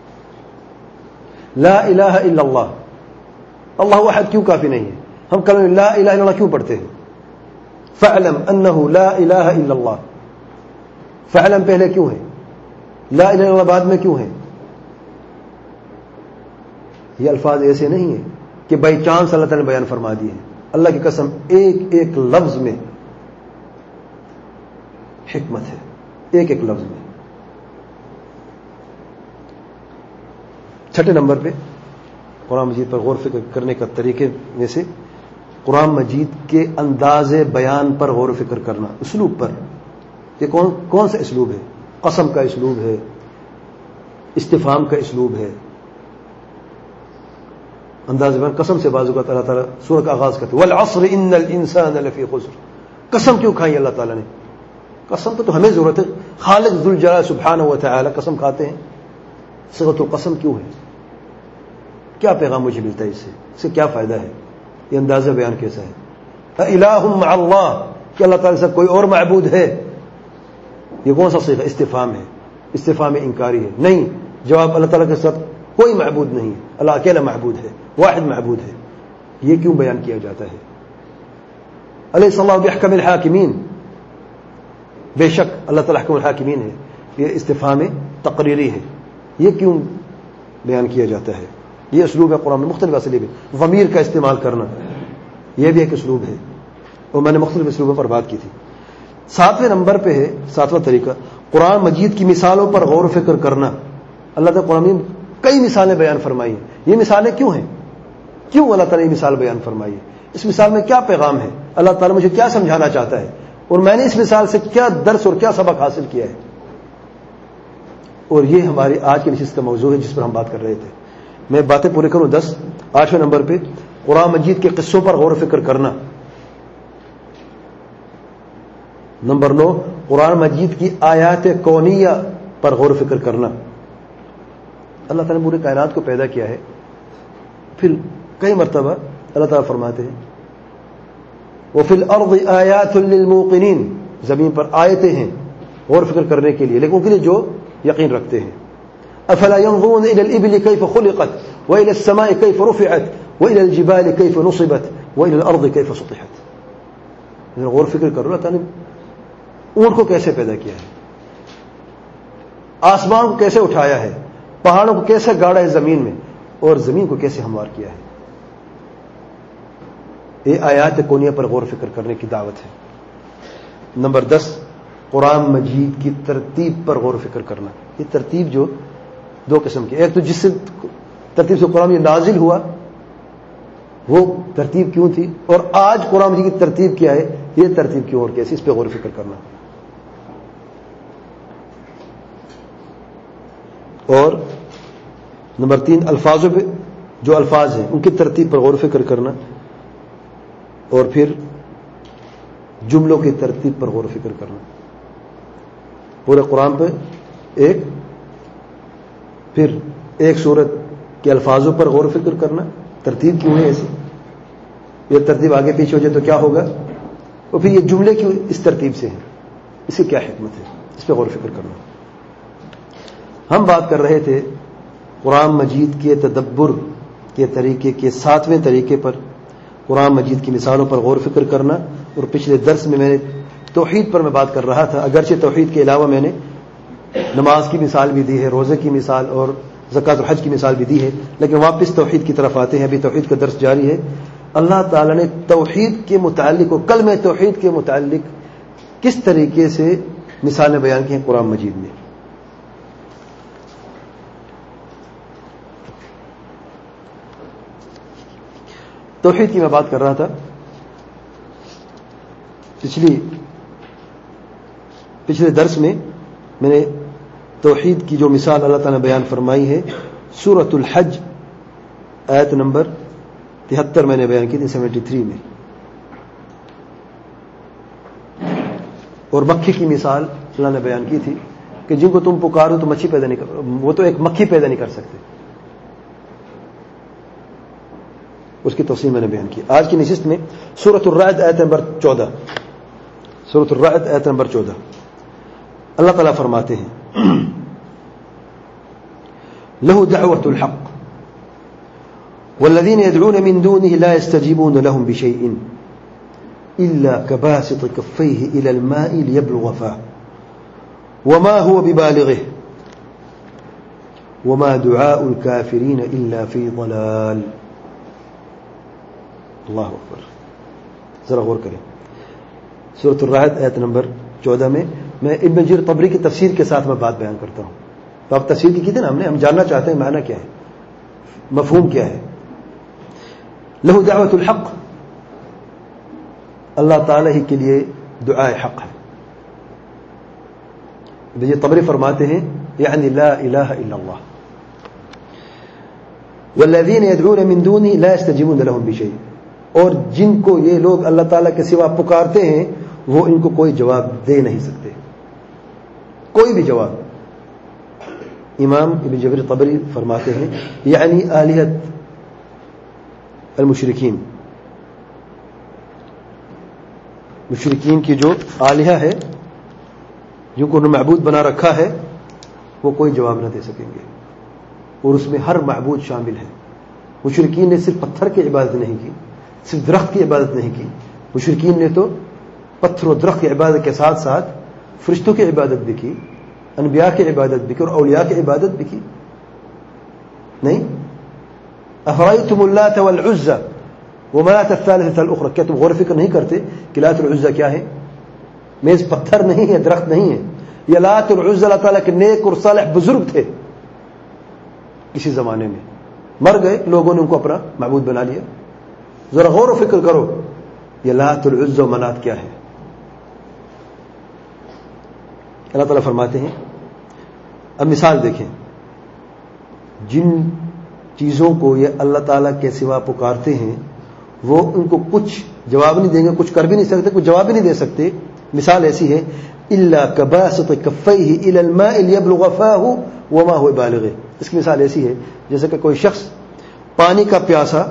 لا الہ الا اللہ، اللہ احد کیوں کافی نہیں ہے؟ ہم کلمہ لا الہ الا اللہ کیوں پڑھتے ہیں؟ فاعلم انہ لا الہ الا اللہ، فاعلم پہلے کیوں ہے؟ لا الہ الا اللہ بعد میں کیوں ہے؟ یہ الفاظ ایسے نہیں ہیں کہ بائی چانس اللہ تعالیٰ نے بیان فرما دیے ہیں۔ اللہ کی قسم ایک ایک لفظ میں حکمت ہے، ایک ایک لفظ میں۔ چھٹے نمبر پہ قرآن مجید پر غور فکر کرنے کا طریقے میں سے قرآن مجید کے انداز بیان پر غور و فکر کرنا، اسلوب پر۔ یہ کون سا اسلوب ہے؟ قسم کا اسلوب ہے، استفہام کا اسلوب ہے، انداز بیان قسم سے بازو کا اللہ تعالیٰ سورہ کا آغاز کرتے والعصر ان الانسان لفی خسر. قسم کیوں کھائی اللہ تعالیٰ نے؟ قسم تو ہمیں ضرورت ہے. خالق ذوالجلال سبحانہ و تعالی قسم کھاتے ہیں. صيغۃ القسم کیوں ہے؟ کیا پیغام مجھے ملتا ہے اس سے کیا فائدہ ہے؟ یہ اندازہ بیان کیسا ہے؟ الہ مع اللہ، کہ اللہ تعالیٰ سے کوئی اور معبود ہے؟ یہ کون سا صیغہ استفہام ہے؟ استفہام انکاری ہے. نہیں، جواب اللہ تعالیٰ کے ساتھ کوئی معبود نہیں ہے، اللہ اکیلا معبود ہے، واحد معبود ہے. یہ کیوں بیان کیا جاتا ہے؟ الیس اللہ بأحکم الحاکمین، بے شک اللہ تعالیٰ احکم الحاکمین ہے. یہ استفہام تقریری ہے. یہ کیوں بیان کیا جاتا ہے؟ یہ اسلوب ہے قرآن میں مختلف اسالیب. ضمیر کا استعمال کرنا یہ بھی ایک اسلوب ہے، اور میں نے مختلف اسلوبوں پر بات کی تھی. 7ویں نمبر پہ ہے 7واں طریقہ قرآن مجید کی مثالوں پر غور و فکر کرنا. اللہ تعالیٰ قرآن میں کئی مثالیں بیان فرمائی ہیں. یہ مثالیں کیوں ہیں؟ کیوں اللہ تعالیٰ یہ مثال بیان فرمائی ہے؟ اس مثال میں کیا پیغام ہے؟ اللہ تعالیٰ مجھے کیا سمجھانا چاہتا ہے؟ اور میں نے اس مثال سے کیا درس اور کیا سبق حاصل کیا ہے؟ اور یہ ہماری آج کی نشست کا موضوع ہے جس پر ہم بات کر رہے تھے. میں باتیں پورے کروں. 8ویں نمبر پہ قرآن مجید کے قصوں پر غور و فکر کرنا. نمبر 9 قرآن مجید کی آیات کونیہ پر غور و فکر کرنا. اللہ تعالیٰ نے پورے کائنات کو پیدا کیا ہے، پھر کئی مرتبہ اللہ تعالیٰ فرماتے ہیں وَفِي الْأَرْضِ آيَاتٌ لِّلْمُوقِنِينَ، زمین پر آیتیں ہیں غور و فکر کرنے کے لیے، لیکن ان کے لیے جو یقین رکھتے ہیں. أَفَلَا يَنظُرُونَ إِلَى الْإِبِلِ كَيْفَ خُلِقَتْ وَإِلَى السَّمَاءِ كَيْفَ رُفِعَتْ وَإِلَى الْجِبَالِ كَيْفَ نُصِبَتْ وَإِلَى الْأَرْضِ كَيْفَ سُطِحَتْ. غور و فکر کرو اللہ تعالیٰ نے اونٹ کو کیسے پیدا کیا ہے، آسمان کو کیسے اٹھایا ہے، پہاڑوں کو کیسے گاڑا ہے زمین میں، اور زمین کو کیسے ہموار کیا ہے. یہ آیات کونیہ پر غور و فکر کرنے کی دعوت ہے. نمبر 10 قرآن مجید کی ترتیب پر غور و فکر کرنا. یہ ترتیب جو 2 قسم کی، ایک تو جس سے ترتیب سے قرآن یہ نازل ہوا وہ ترتیب کیوں تھی، اور آج قرآن مجید کی ترتیب کیا ہے، یہ ترتیب کیوں اور کیسے، اس پہ غور و فکر کرنا. اور نمبر 3 الفاظوں پہ، جو الفاظ ہیں ان کی ترتیب پر غور و فکر کرنا. اور پھر جملوں کی ترتیب پر غور و فکر کرنا. پورے قرآن پہ پھر ایک سورت کے الفاظوں پر غور و فکر کرنا، ترتیب کیوں ہے ایسی، یہ ترتیب آگے پیچھے ہو جائے تو کیا ہوگا، اور پھر یہ جملے کیوں اس ترتیب سے ہیں، اس کی کیا حکمت ہے، اس پہ غور و فکر کرنا. ہم بات کر رہے تھے قرآن مجید کے تدبر کے طریقے کے 7ویں طریقے پر، قرآن مجید کی مثالوں پر غور و فکر کرنا. اور پچھلے درس میں نے توحید پر میں بات کر رہا تھا. اگرچہ توحید کے علاوہ میں نے نماز کی مثال بھی دی ہے، روزے کی مثال اور زکوٰۃ الحج کی مثال بھی دی ہے، لیکن واپس توحید کی طرف آتے ہیں. ابھی توحید کا درس جاری ہے. اللہ تعالیٰ نے توحید کے متعلق اور کلمہ توحید کے متعلق کس طریقے سے مثالیں بیان کی ہیں قرآن مجید میں. توحید کی میں بات کر رہا تھا. پچھلے درس میں میں نے توحید کی جو مثال اللہ تعالیٰ نے بیان فرمائی ہے سورۃ الحج آیت نمبر 73 میں نے بیان کی تھی 73 میں. اور مکھی کی مثال اللہ نے بیان کی تھی کہ جن کو تم پکارو تو مچھی پیدا نہیں کر، وہ تو ایک مکھی پیدا نہیں کر سکتے. اس کی تفصیل میں نے بیان کی. آج کی نشست میں سورۃ الرعد آیت نمبر 14، سورۃ الرعد آیت نمبر 14 اللہ تعالیٰ فرماتے ہیں لہ دعوۃ الحق والذین يدعون من دونه لا يستجيبون لهم بشيء إلا كباسط كفيه إلى الماء ليبلغ فاه وما هو ببالغه وما دعاء الكافرين إلا في ضلال. اللہ اکبر. ذرا غور کریں. سورۃ الرعد آیت نمبر 14 میں میں ابن جریر طبری کی تفسیر کے ساتھ میں بات بیان کرتا ہوں. تو آپ تفسیر کی تھی نا، ہم جاننا چاہتے ہیں معنی کیا ہے، مفہوم کیا ہے. لہ دعوت الحق، اللہ تعالی ہی کے لیے دعائے حق ہے. ابن جریر طبری فرماتے ہیں یعنی لا الہ الا اللہ. والذین یدعون من دونہ لا یستجیبون لهم بشیء، اور جن کو یہ لوگ اللہ تعالیٰ کے سوا پکارتے ہیں وہ ان کو کوئی جواب دے نہیں سکتے، کوئی بھی جواب۔ امام ابن جریر طبری فرماتے ہیں یعنی آلہۃ المشرکین، مشرکین کی جو آلہہ ہے جن کو انہوں نے معبود بنا رکھا ہے وہ کوئی جواب نہ دے سکیں گے، اور اس میں ہر معبود شامل ہے۔ مشرکین نے صرف پتھر کی عبادت نہیں کی، صرف درخت کی عبادت نہیں کی، مشرکین نے تو پتھر و درخت کی عبادت کے ساتھ ساتھ فرشتوں کی عبادت بھی کی، انبیاء کی عبادت بھی کی، اور اولیاء کی عبادت بھی کی۔ نہیں، افرأیتم اللات والعزى ومناة الثالثة الأخرى، کیا تم غور فکر نہیں کرتے کہ لات العزى کیا ہے؟ میز پتھر نہیں ہے، درخت نہیں ہے، یہ لات العزى اللہ تعالیٰ کے نیک اور صالح بزرگ تھے، کسی زمانے میں مر گئے، لوگوں نے ان کو اپنا معبود بنا لیا۔ ذرا غور و فکر کرو، یہ لات العزى و منات کیا ہے؟ اللہ تعالیٰ فرماتے ہیں، اب مثال دیکھیں، جن چیزوں کو یہ اللہ تعالیٰ کے سوا پکارتے ہیں وہ ان کو کچھ جواب نہیں دیں گے، کچھ کر بھی نہیں سکتے، کچھ جواب بھی نہیں دے سکتے۔ مثال ایسی ہے الا كباسط كفيه الى الماء ليبلغ فاه وما هو بالغ، اس کی مثال ایسی ہے جیسے کہ کوئی شخص پانی کا پیاسا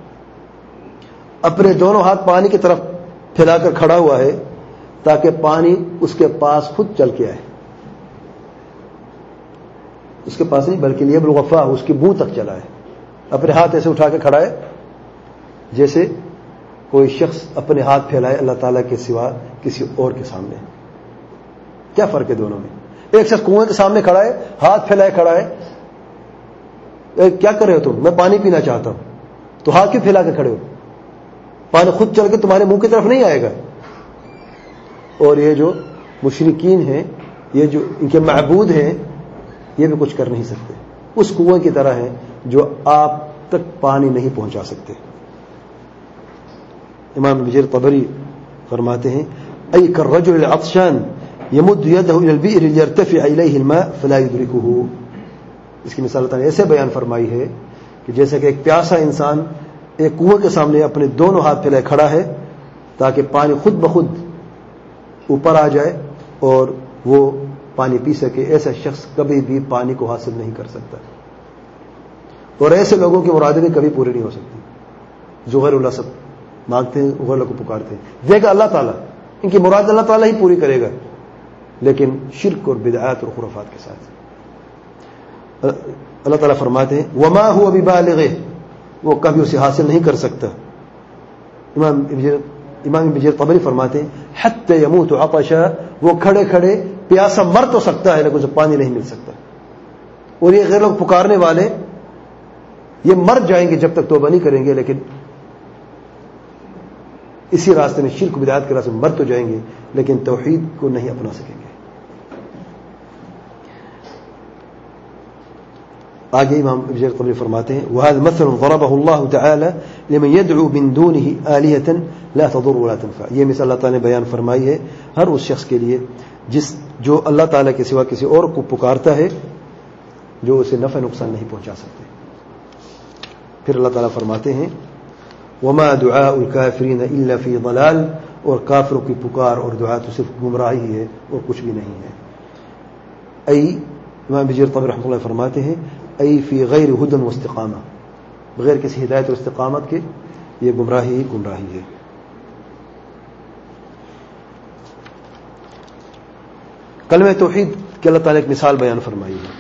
اپنے دونوں ہاتھ پانی کی طرف پھیلا کر کھڑا ہوا ہے تاکہ پانی اس کے پاس خود چل کے آئے، اس کے پاس نہیں بلکہ لیبلغ فاه، اس کی منہ تک چلا ہے، اپنے ہاتھ ایسے اٹھا کے کھڑا ہے جیسے کوئی شخص اپنے ہاتھ پھیلائے اللہ تعالیٰ کے سوا کسی اور کے سامنے۔ کیا فرق ہے دونوں میں؟ ایک شخص کنویں کے سامنے کھڑا ہے، ہاتھ پھیلائے کھڑا ہے، کیا کر رہے ہو تم؟ میں پانی پینا چاہتا ہوں، تو ہاتھ کیوں پھیلا کے کھڑے ہو؟ پانی خود چل کے تمہارے منہ کی طرف نہیں آئے گا۔ اور یہ جو مشرکین ہیں، یہ جو ان کے معبود ہیں، یہ بھی کچھ کر نہیں سکتے، اس کنویں کی طرح ہیں جو آپ تک پانی نہیں پہنچا سکتے۔ امام ابن جریر طبری فرماتے ہیں ای کالرجل العطشان یمد یدہ الی البئر لیرتفع الیہ الماء فلا یدرکہ، اس کی مثال اللہ نے ایسے بیان فرمائی ہے کہ جیسے کہ ایک پیاسا انسان ایک کنویں کے سامنے اپنے دونوں ہاتھ پھیلائے کھڑا ہے تاکہ پانی خود بخود اوپر آ جائے اور وہ پانی پی سکے، ایسا شخص کبھی بھی پانی کو حاصل نہیں کر سکتا، اور ایسے لوگوں کی مرادیں بھی کبھی پوری نہیں ہو سکتی جو غیر اللہ سب مانگتے ہیں، غیر اللہ کو پکارتے ہیں، دے گا اللہ تعالیٰ، ان کی مراد اللہ تعالیٰ ہی پوری کرے گا، لیکن شرک اور بدعات اور خرافات کے ساتھ۔ اللہ تعالیٰ فرماتے ہیں وما هو ببالغہ، وہ کبھی اسے حاصل نہیں کر سکتا۔ امام ابن جریر طبری فرماتے ہیں حتی یموت عطشا، وہ کھڑے کھڑے پیاسا مر تو سکتا ہے لیکن اسے پانی نہیں مل سکتا، اور یہ غیر لوگ پکارنے والے یہ مر جائیں گے جب تک توبہ نہیں کریں گے، لیکن اسی راستے میں شرک بدعات کے راستے میں مر تو جائیں گے لیکن توحید کو نہیں اپنا سکیں گے۔ آگے امام ابن جریر طبری فرماتے ہیں وهذا مثل ضربه الله تعالى لمن يدعو من دونه آلهة لا تضر ولا تنفع، یہ مثال اللہ تعالی نے بیان فرمائی ہے ہر اس شخص کے لیے جو اللہ تعالی کے سوا کسی اور کو پکارتا ہے جو اسے نفع نقصان نہیں پہنچا سکتے۔ پھر اللہ تعالی فرماتے ہیں وما دعاء الكافرین الا فی ضلال، اور کافروں کی پکار اور دعا تو صرف گمراہی ہے اور کچھ بھی نہیں ہے۔ ای امام ابن جریر طبری رحمۃ اللہ فرماتے ہیں ای فی غیر ہدی و استقامہ، بغیر کسی ہدایت اور استقامت کے یہ گمراہی ہی گمراہی ہے۔ کلمہ توحید کی اللہ تعالیٰ ایک مثال بیان فرمائی ہے۔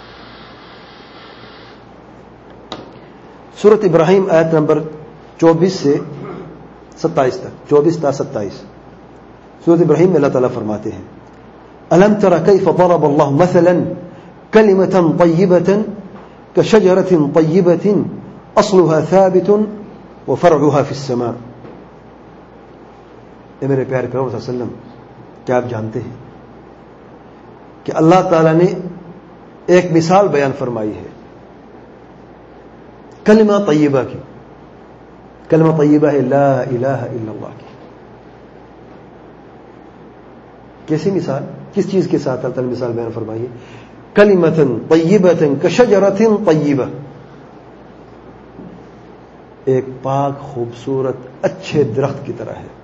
سورۃ ابراہیم آیت نمبر 24 سے 27 تک، 24 تا 27 سورۃ ابراہیم میں اللہ تعالیٰ فرماتے ہیں الم تر کیف ضرب اللہ مثلا کلمۃ طیبۃ کشجرۃ طیبۃ اصلها ثابت وفرعها فی السماء۔ اے میرے پیارے پیغمبر صلی اللہ علیہ وسلم، کیا آپ جانتے ہیں کہ اللہ تعالیٰ نے ایک مثال بیان فرمائی ہے کلمہ طیبہ کی، کلمہ طیبہ ہے لا الہ الا اللہ کی۔ کیسی مثال، کس چیز کے ساتھ اللہ تعالیٰ نے مثال بیان فرمائی ہے؟ کلمۃ طیبۃ کشجرۃ طیبہ، ایک پاک خوبصورت اچھے درخت کی طرح ہے.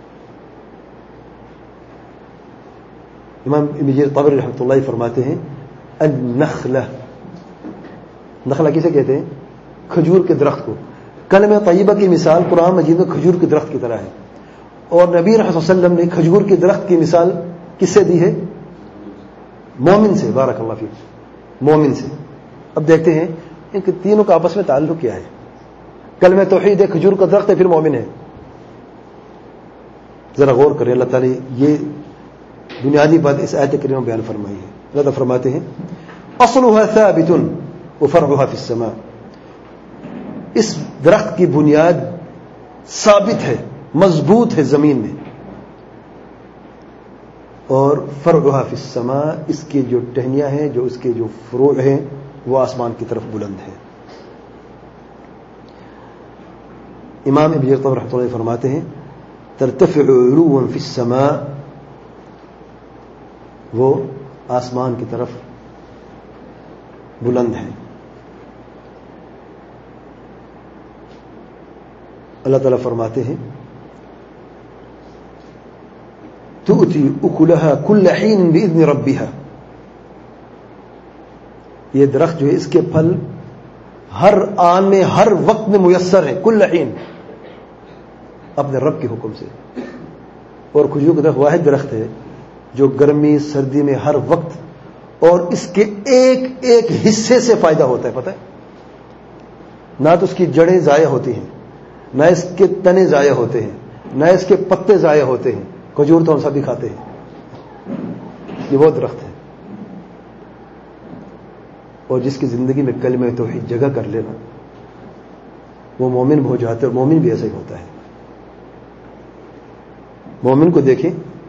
امام ابن جریر طبری رحمۃ اللہ فرماتے ہیں النخلہ، نخلہ کسے کہتے ہیں؟ کھجور کے درخت کو. کلمہ طیبہ کی مثال قرآن مجید میں کھجور کے درخت کی طرح ہے، اور نبی رحمۃ اللہ صلی اللہ علیہ وسلم نے کھجور کے درخت کی مثال کس سے دی ہے؟ مومن سے. بارک اللہ فیک، مومن سے. اب دیکھتے ہیں ان تینوں کا آپس میں تعلق کیا ہے. کلمہ توحید ہے، کھجور کا درخت ہے، پھر مومن ہے. ذرا غور کریں. اللہ تعالیٰ یہ بنیادی بات اس آیت کریمہ میں بیان فرمائی ہے. اللہ تعالیٰ فرماتے ہیں اصلها ثابت وفرعها في السماء. اس درخت کی بنیاد ثابت ہے، مضبوط ہے زمین میں، اور فرعها في السماء، اس کی جو ٹہنیاں ہیں، جو اس کے جو فروع ہیں، وہ آسمان کی طرف بلند ہے. امام ابن جریر طبری رحمۃ اللہ فرماتے ہیں ترتفع علوا في السماء، وہ آسمان کی طرف بلند ہے. اللہ تعالیٰ فرماتے ہیں تؤتی اکلها کل حین باذن ربها. یہ درخت جو ہے اس کے پھل ہر آن میں، ہر وقت میں میسر ہے. کل حین، اپنے رب کے حکم سے. اور کھجور کا درخت واحد درخت ہے جو گرمی سردی میں ہر وقت اور اس کے ایک ایک حصے سے فائدہ ہوتا ہے. پتہ ہے، نہ تو اس کی جڑیں ضائع ہوتی ہیں، نہ اس کے تنے ضائع ہوتے ہیں، نہ اس کے پتے ضائع ہوتے ہیں. کھجور تو ہم سبھی کھاتے ہیں. یہ وہ درخت ہے، اور جس کی زندگی میں کلمہ توحید جگہ کر لینا، وہ مومن ہو جاتا ہے. اور مومن بھی ایسا ہی ہوتا ہے. مومن کو دیکھیں،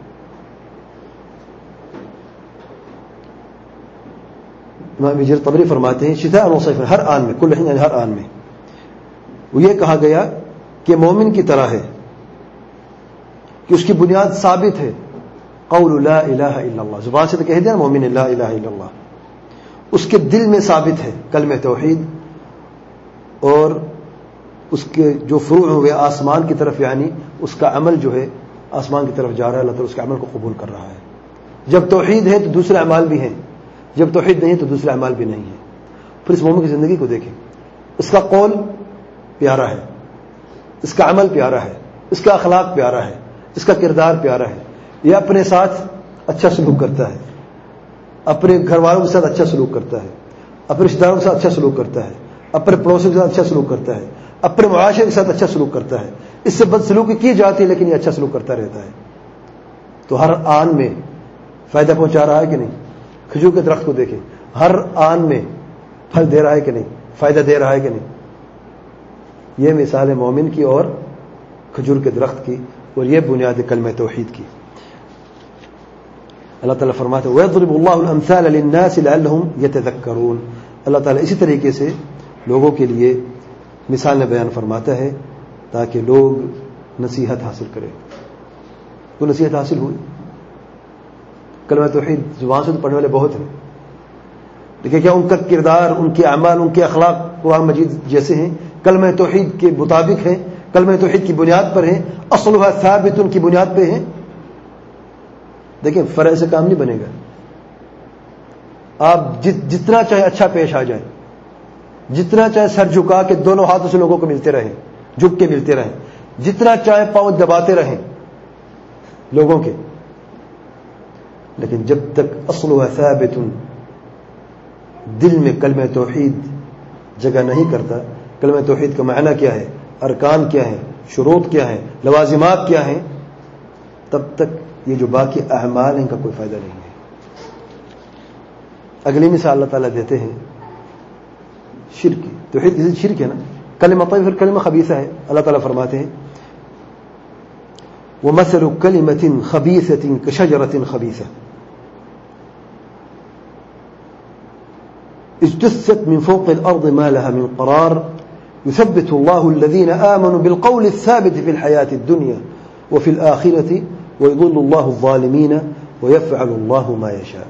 امام ابن جریر طبری فرماتے ہیں شتاء و صیفا، ہر آن میں، کل حین یعنی ہر آن میں. وہ یہ کہا گیا کہ مومن کی طرح ہے کہ اس کی بنیاد ثابت ہے. قول لا الہ الا اللہ، زبان سے تو کہہ دیا مومن لا الہ الا اللہ. اس کے دل میں ثابت ہے کلمہ توحید، اور اس کے جو فروع ہوئے آسمان کی طرف، یعنی اس کا عمل جو ہے آسمان کی طرف جا رہا ہے. اللہ تعالیٰ اس کے عمل کو قبول کر رہا ہے. جب توحید ہے تو دوسرے اعمال بھی ہیں، جب توحید نہیں ہے تو دوسرے اعمال بھی نہیں ہیں. پھر اس مومن کی زندگی کو دیکھیں، اس کا قول پیارا ہے، اس کا عمل پیارا ہے، اس کا اخلاق پیارا ہے، اس کا کردار پیارا ہے. یہ اپنے ساتھ اچھا سلوک کرتا ہے، اپنے گھر والوں کے ساتھ اچھا سلوک کرتا ہے، اپنے رشتہ داروں کے ساتھ اچھا سلوک کرتا ہے، اپنے پڑوسیوں کے ساتھ اچھا سلوک کرتا ہے، اپنے معاشرے کے ساتھ اچھا سلوک کرتا ہے. اس سے بد سلوکی کی جاتی ہے لیکن یہ اچھا سلوک کرتا رہتا ہے. تو ہر آن میں فائدہ پہنچا رہا ہے کہ نہیں؟ کھجور کے درخت کو دیکھیں، ہر آن میں پھل دے رہا ہے کہ نہیں، فائدہ دے رہا ہے کہ نہیں. یہ مثال ہے مومن کی اور کھجور کے درخت کی، اور یہ بنیاد کلمہ توحید کی. اللہ تعالیٰ فرماتے ہیں وَيَضْرِبُ اللَّهُ الْأَمْثَالَ لِلنَّاسِ لَعَلَّهُمْ يَتَذَكَّرُونَ. اللہ تعالیٰ اسی طریقے سے لوگوں کے لیے مثالیں بیان فرماتا ہے تاکہ لوگ نصیحت حاصل کریں. تو نصیحت حاصل ہوئی. کلمہ توحید زبان سے تو پڑھنے والے بہت ہیں، لیکن کیا ان کا کردار، ان کے اعمال، ان کے اخلاق قرآن مجید جیسے ہیں، کلمہ توحید کے مطابق ہیں، کلمہ توحید کی بنیاد پر ہیں، اصلها ثابت کی بنیاد پہ ہیں؟ دیکھیں فرع سے کام نہیں بنے گا. آپ جتنا چاہے اچھا پیش آ جائیں، جتنا چاہے سر جھکا کے دونوں ہاتھوں سے لوگوں کو ملتے رہیں، جھک کے ملتے رہیں، جتنا چاہے پاؤں دباتے رہیں لوگوں کے، لیکن جب تک اصلها ثابت دل میں کلمہ توحید جگہ نہیں کرتا. کلمہ توحید کا معنی کیا ہے، ارکان کیا ہیں، شروط کیا ہیں، لوازمات کیا ہیں، تب تک یہ جو باقی اعمال ہیں ان کا کوئی فائدہ نہیں ہے. اگلی مثال اللہ تعالیٰ دیتے ہیں شرک کی. توحید کسی شرک ہے نا، کلمہ طیبہ پھر کلمہ خبیثہ ہے. اللہ تعالیٰ فرماتے ہیں وَمَثَلُ كَلِمَةٍ خَبِيثَةٍ كَشَجَرَةٍ خَبِيثَةٍ اجتثت من فوق الأرض ما لها من قرار يثبت الله الذين آمنوا بالقول الثابت في الحياة الدنيا وفي الآخرة ويضل الله الظالمين ويفعل الله ما يشاء.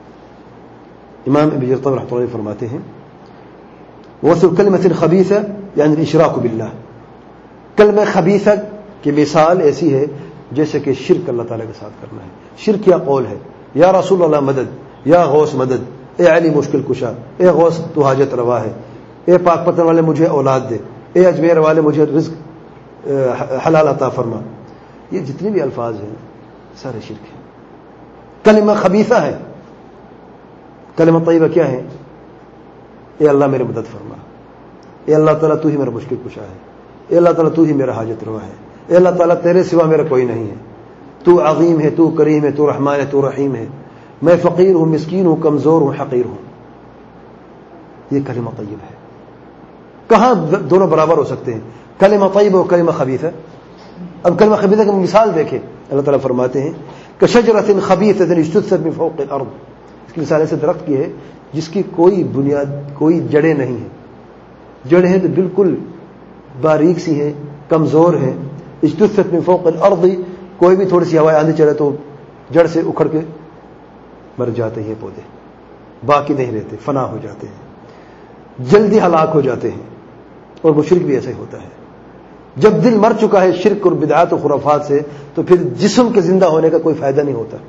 امام ابن جریر طبری رحمۃ اللہ علیہ فرماتے ہیں وَمَثَلُ كَلِمَةٍ خَبِيثَةٍ یعنی الاشراک باللہ. کلمہ خبیثہ کی مثال ایسی ہے جیسے کہ شرک اللہ تعالیٰ کے ساتھ کرنا ہے. شرک کیا قول ہے, یا رسول اللہ مدد, یا غوث مدد, اے علی مشکل کشا, اے غوث تو حاجت روا ہے, اے پاک پتن والے مجھے اولاد دے, اے اجمیر والے مجھے رزق حلال عطا فرما. یہ جتنے بھی الفاظ ہیں سارے شرک ہیں, کلمہ خبیثہ ہے. کلمہ طیبہ کیا ہے؟ اے اللہ میرے مدد فرما, اے اللہ تعالیٰ تو ہی میرا مشکل کشا ہے, اے اللہ تعالیٰ تو ہی میرا حاجت روا ہے, اے اللہ تعالیٰ تیرے سوا میرا کوئی نہیں ہے, تو عظیم ہے, تو کریم ہے, تو رحمان ہے, تو رحیم ہے, میں فقیر ہوں, مسکین ہوں, کمزور ہوں, حقیر ہوں. یہ کلمہ طیب ہے. کہاں دونوں برابر ہو سکتے ہیں, کلمہ طیب اور کلمہ خبیثہ؟ اب کلمہ خبیثہ کی مثال دیکھیں, اللہ تعالیٰ فرماتے ہیں کشجرۃ خبیثۃ اجتثت من فوق الارض. اس کی مثال ایسے درخت کی ہے جس کی کوئی بنیاد, کوئی جڑیں نہیں ہیں. جڑیں ہیں تو بالکل باریک سی ہیں, کمزور ہیں. اجتثت من فوق الارض, کوئی بھی تھوڑی سی ہوائیں آندھی چلے تو جڑ سے اکھڑ کے مر جاتے ہیں پودے, باقی نہیں رہتے, فنا ہو جاتے ہیں, جلدی ہلاک ہو جاتے ہیں. اور مشرک بھی ایسا ہی ہوتا ہے. جب دل مر چکا ہے شرک اور بدعات و خرافات سے تو پھر جسم کے زندہ ہونے کا کوئی فائدہ نہیں ہوتا,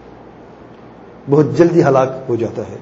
بہت جلدی ہلاک ہو جاتا ہے,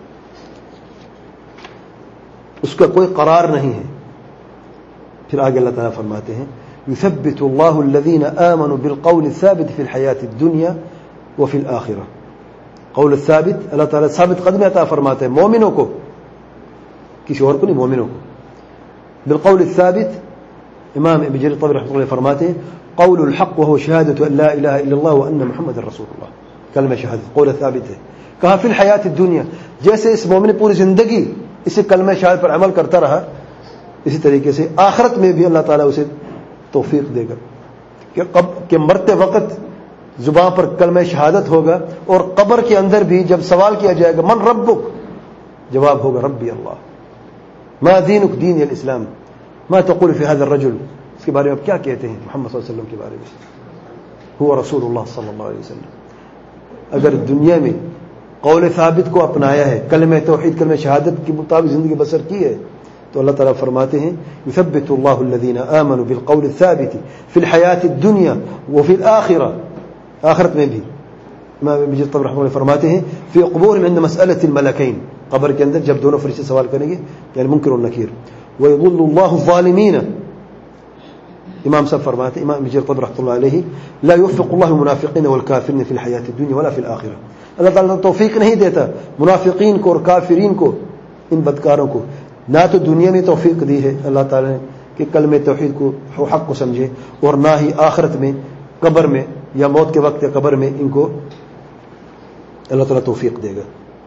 اس کا کوئی قرار نہیں ہے. پھر آگے اللہ تعالیٰ فرماتے ہیں یثبت اللہ الذین آمنوا بالقول الثابت فی الحیاۃ الدنیا وفی الآخرہ. قول الثابت, اللہ تعالیٰ ثابت قدمی عطا فرماتے ہیں مومنوں کو, کسی اور کو نہیں, مومنوں کو. بالقول الثابت, امام ابن جریر الطبری رحمۃ اللہ فرماتے ہیں قول الحق وهو شہادۃ ان لا الہ الا اللہ وان محمد رسول اللہ. کلمہ شہادت قول ثابت ہے. کہا فی الحیات الدنیا, جیسے اس مومن پوری زندگی اسے کلمہ شہادت پر عمل کرتا رہا, اسی طریقے سے آخرت میں بھی اللہ تعالیٰ اسے توفیق دے گا کہ مرتے وقت زبان پر کلمہ شہادت ہوگا, اور قبر کے اندر بھی جب سوال کیا جائے گا من ربک, جواب ہوگا ربی اللہ. ما دینک, دین الاسلام. ما تقول فی هذا الرجل, اس کے بارے میں آپ کیا کہتے ہیں محمد صلی اللہ علیہ وسلم کے بارے میں؟ هو رسول اللہ صلی اللہ علیہ وسلم. اگر دنیا میں قول ثابت کو اپنایا ہے, کلمہ توحید کلمہ شہادت کے مطابق زندگی بسر کی ہے, تو اللہ تعالیٰ فرماتے ہیں یثبت اللہ الذین آمنوا بالقول الثابت فی الحیاۃ الدنیا وفی الآخرہ, آخرت میں بھی. امام ابن جریر الطبری رحمۃ اللہ فرماتے ہیں فی قبور عند مسألۃ الملکین, قبر کے اندر جب دونوں فرشتے سوال کریں گے, یعنی منکر و نکیر. ویضل اللہ الظالمین, امام صاحب فرماتے ہیں, امام ابن جریر الطبری رحمۃ اللہ علیہ, لا يوفق اللہ المنافقین والکافرین فی الحیاۃ الدنیا ولا فی الآخرہ. اللہ تعالیٰ توفیق نہیں دیتا منافقین کو اور کافرین کو, ان بدکاروں کو, نہ تو دنیا میں توفیق دی ہے اللہ تعالیٰ نے کہ کلمہ توحید کو حق کو سمجھے, اور نہ ہی آخرت میں قبر میں یا موت کے وقت یا قبر میں ان کو اللہ تعالیٰ توفیق دے گا.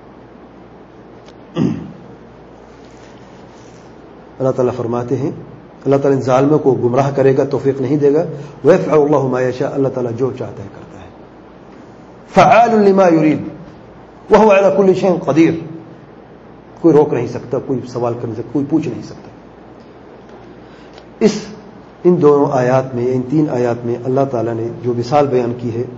اللہ تعالیٰ فرماتے ہیں اللہ تعالیٰ ظالموں کو گمراہ کرے گا, توفیق نہیں دے گا. وَيَفْعَلُ اللَّهُ مَا يَشَاءُ, اللہ تعالیٰ جو چاہتا ہے کرتا ہے. فَعَالٌ لِمَا يُرِيدُ وَهُوَ عَلَى كُلِّ شَيْءٍ قَدِيرٌ, کوئی روک نہیں سکتا, کوئی سوال کر نہیں سکتا, کوئی پوچھ نہیں سکتا. ان دونوں آیات میں, ان تین آیات میں اللہ تعالیٰ نے جو مثال بیان کی ہے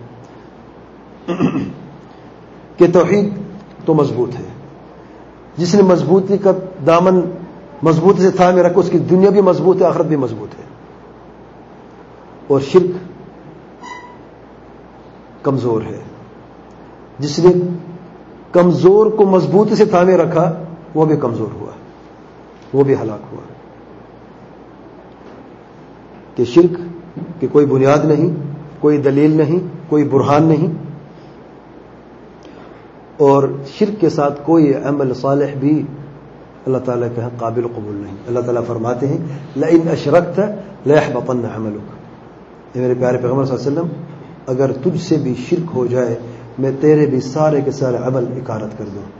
کہ توحید تو مضبوط ہے, جس نے مضبوطی کا دامن مضبوطی سے تھامے رکھا, اس کی دنیا بھی مضبوط ہے, آخرت بھی مضبوط ہے. اور شرک کمزور ہے, جس نے کمزور کو مضبوطی سے تھامے رکھا وہ بھی کمزور ہوا, وہ بھی ہلاک ہوا. کہ شرک کی کوئی بنیاد نہیں, کوئی دلیل نہیں, کوئی برہان نہیں, اور شرک کے ساتھ کوئی عمل صالح بھی اللہ تعالیٰ کے ہاں قابل قبول نہیں. اللہ تعالیٰ فرماتے ہیں لئن اشرکت لیحبطن عملک, اے میرے پیارے پیغمبر صلی اللہ علیہ وسلم, اگر تجھ سے بھی شرک ہو جائے میں تیرے بھی سارے کے سارے عمل اکارت کر دوں.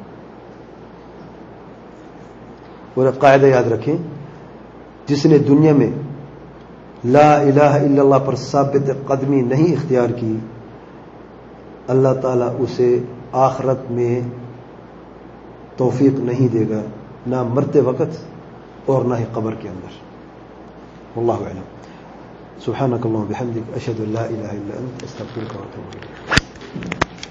اور قاعدہ یاد رکھیں, جس نے دنیا میں لا الہ الا اللہ پر ثابت قدمی نہیں اختیار کی, اللہ تعالیٰ اسے آخرت میں توفیق نہیں دے گا, نہ مرتے وقت اور نہ ہی قبر کے اندر. واللہ اعلم. سبحانک اللہم وبحمدک, اشہد ان لا الہ الا انت, استغفرک واتوب الیک.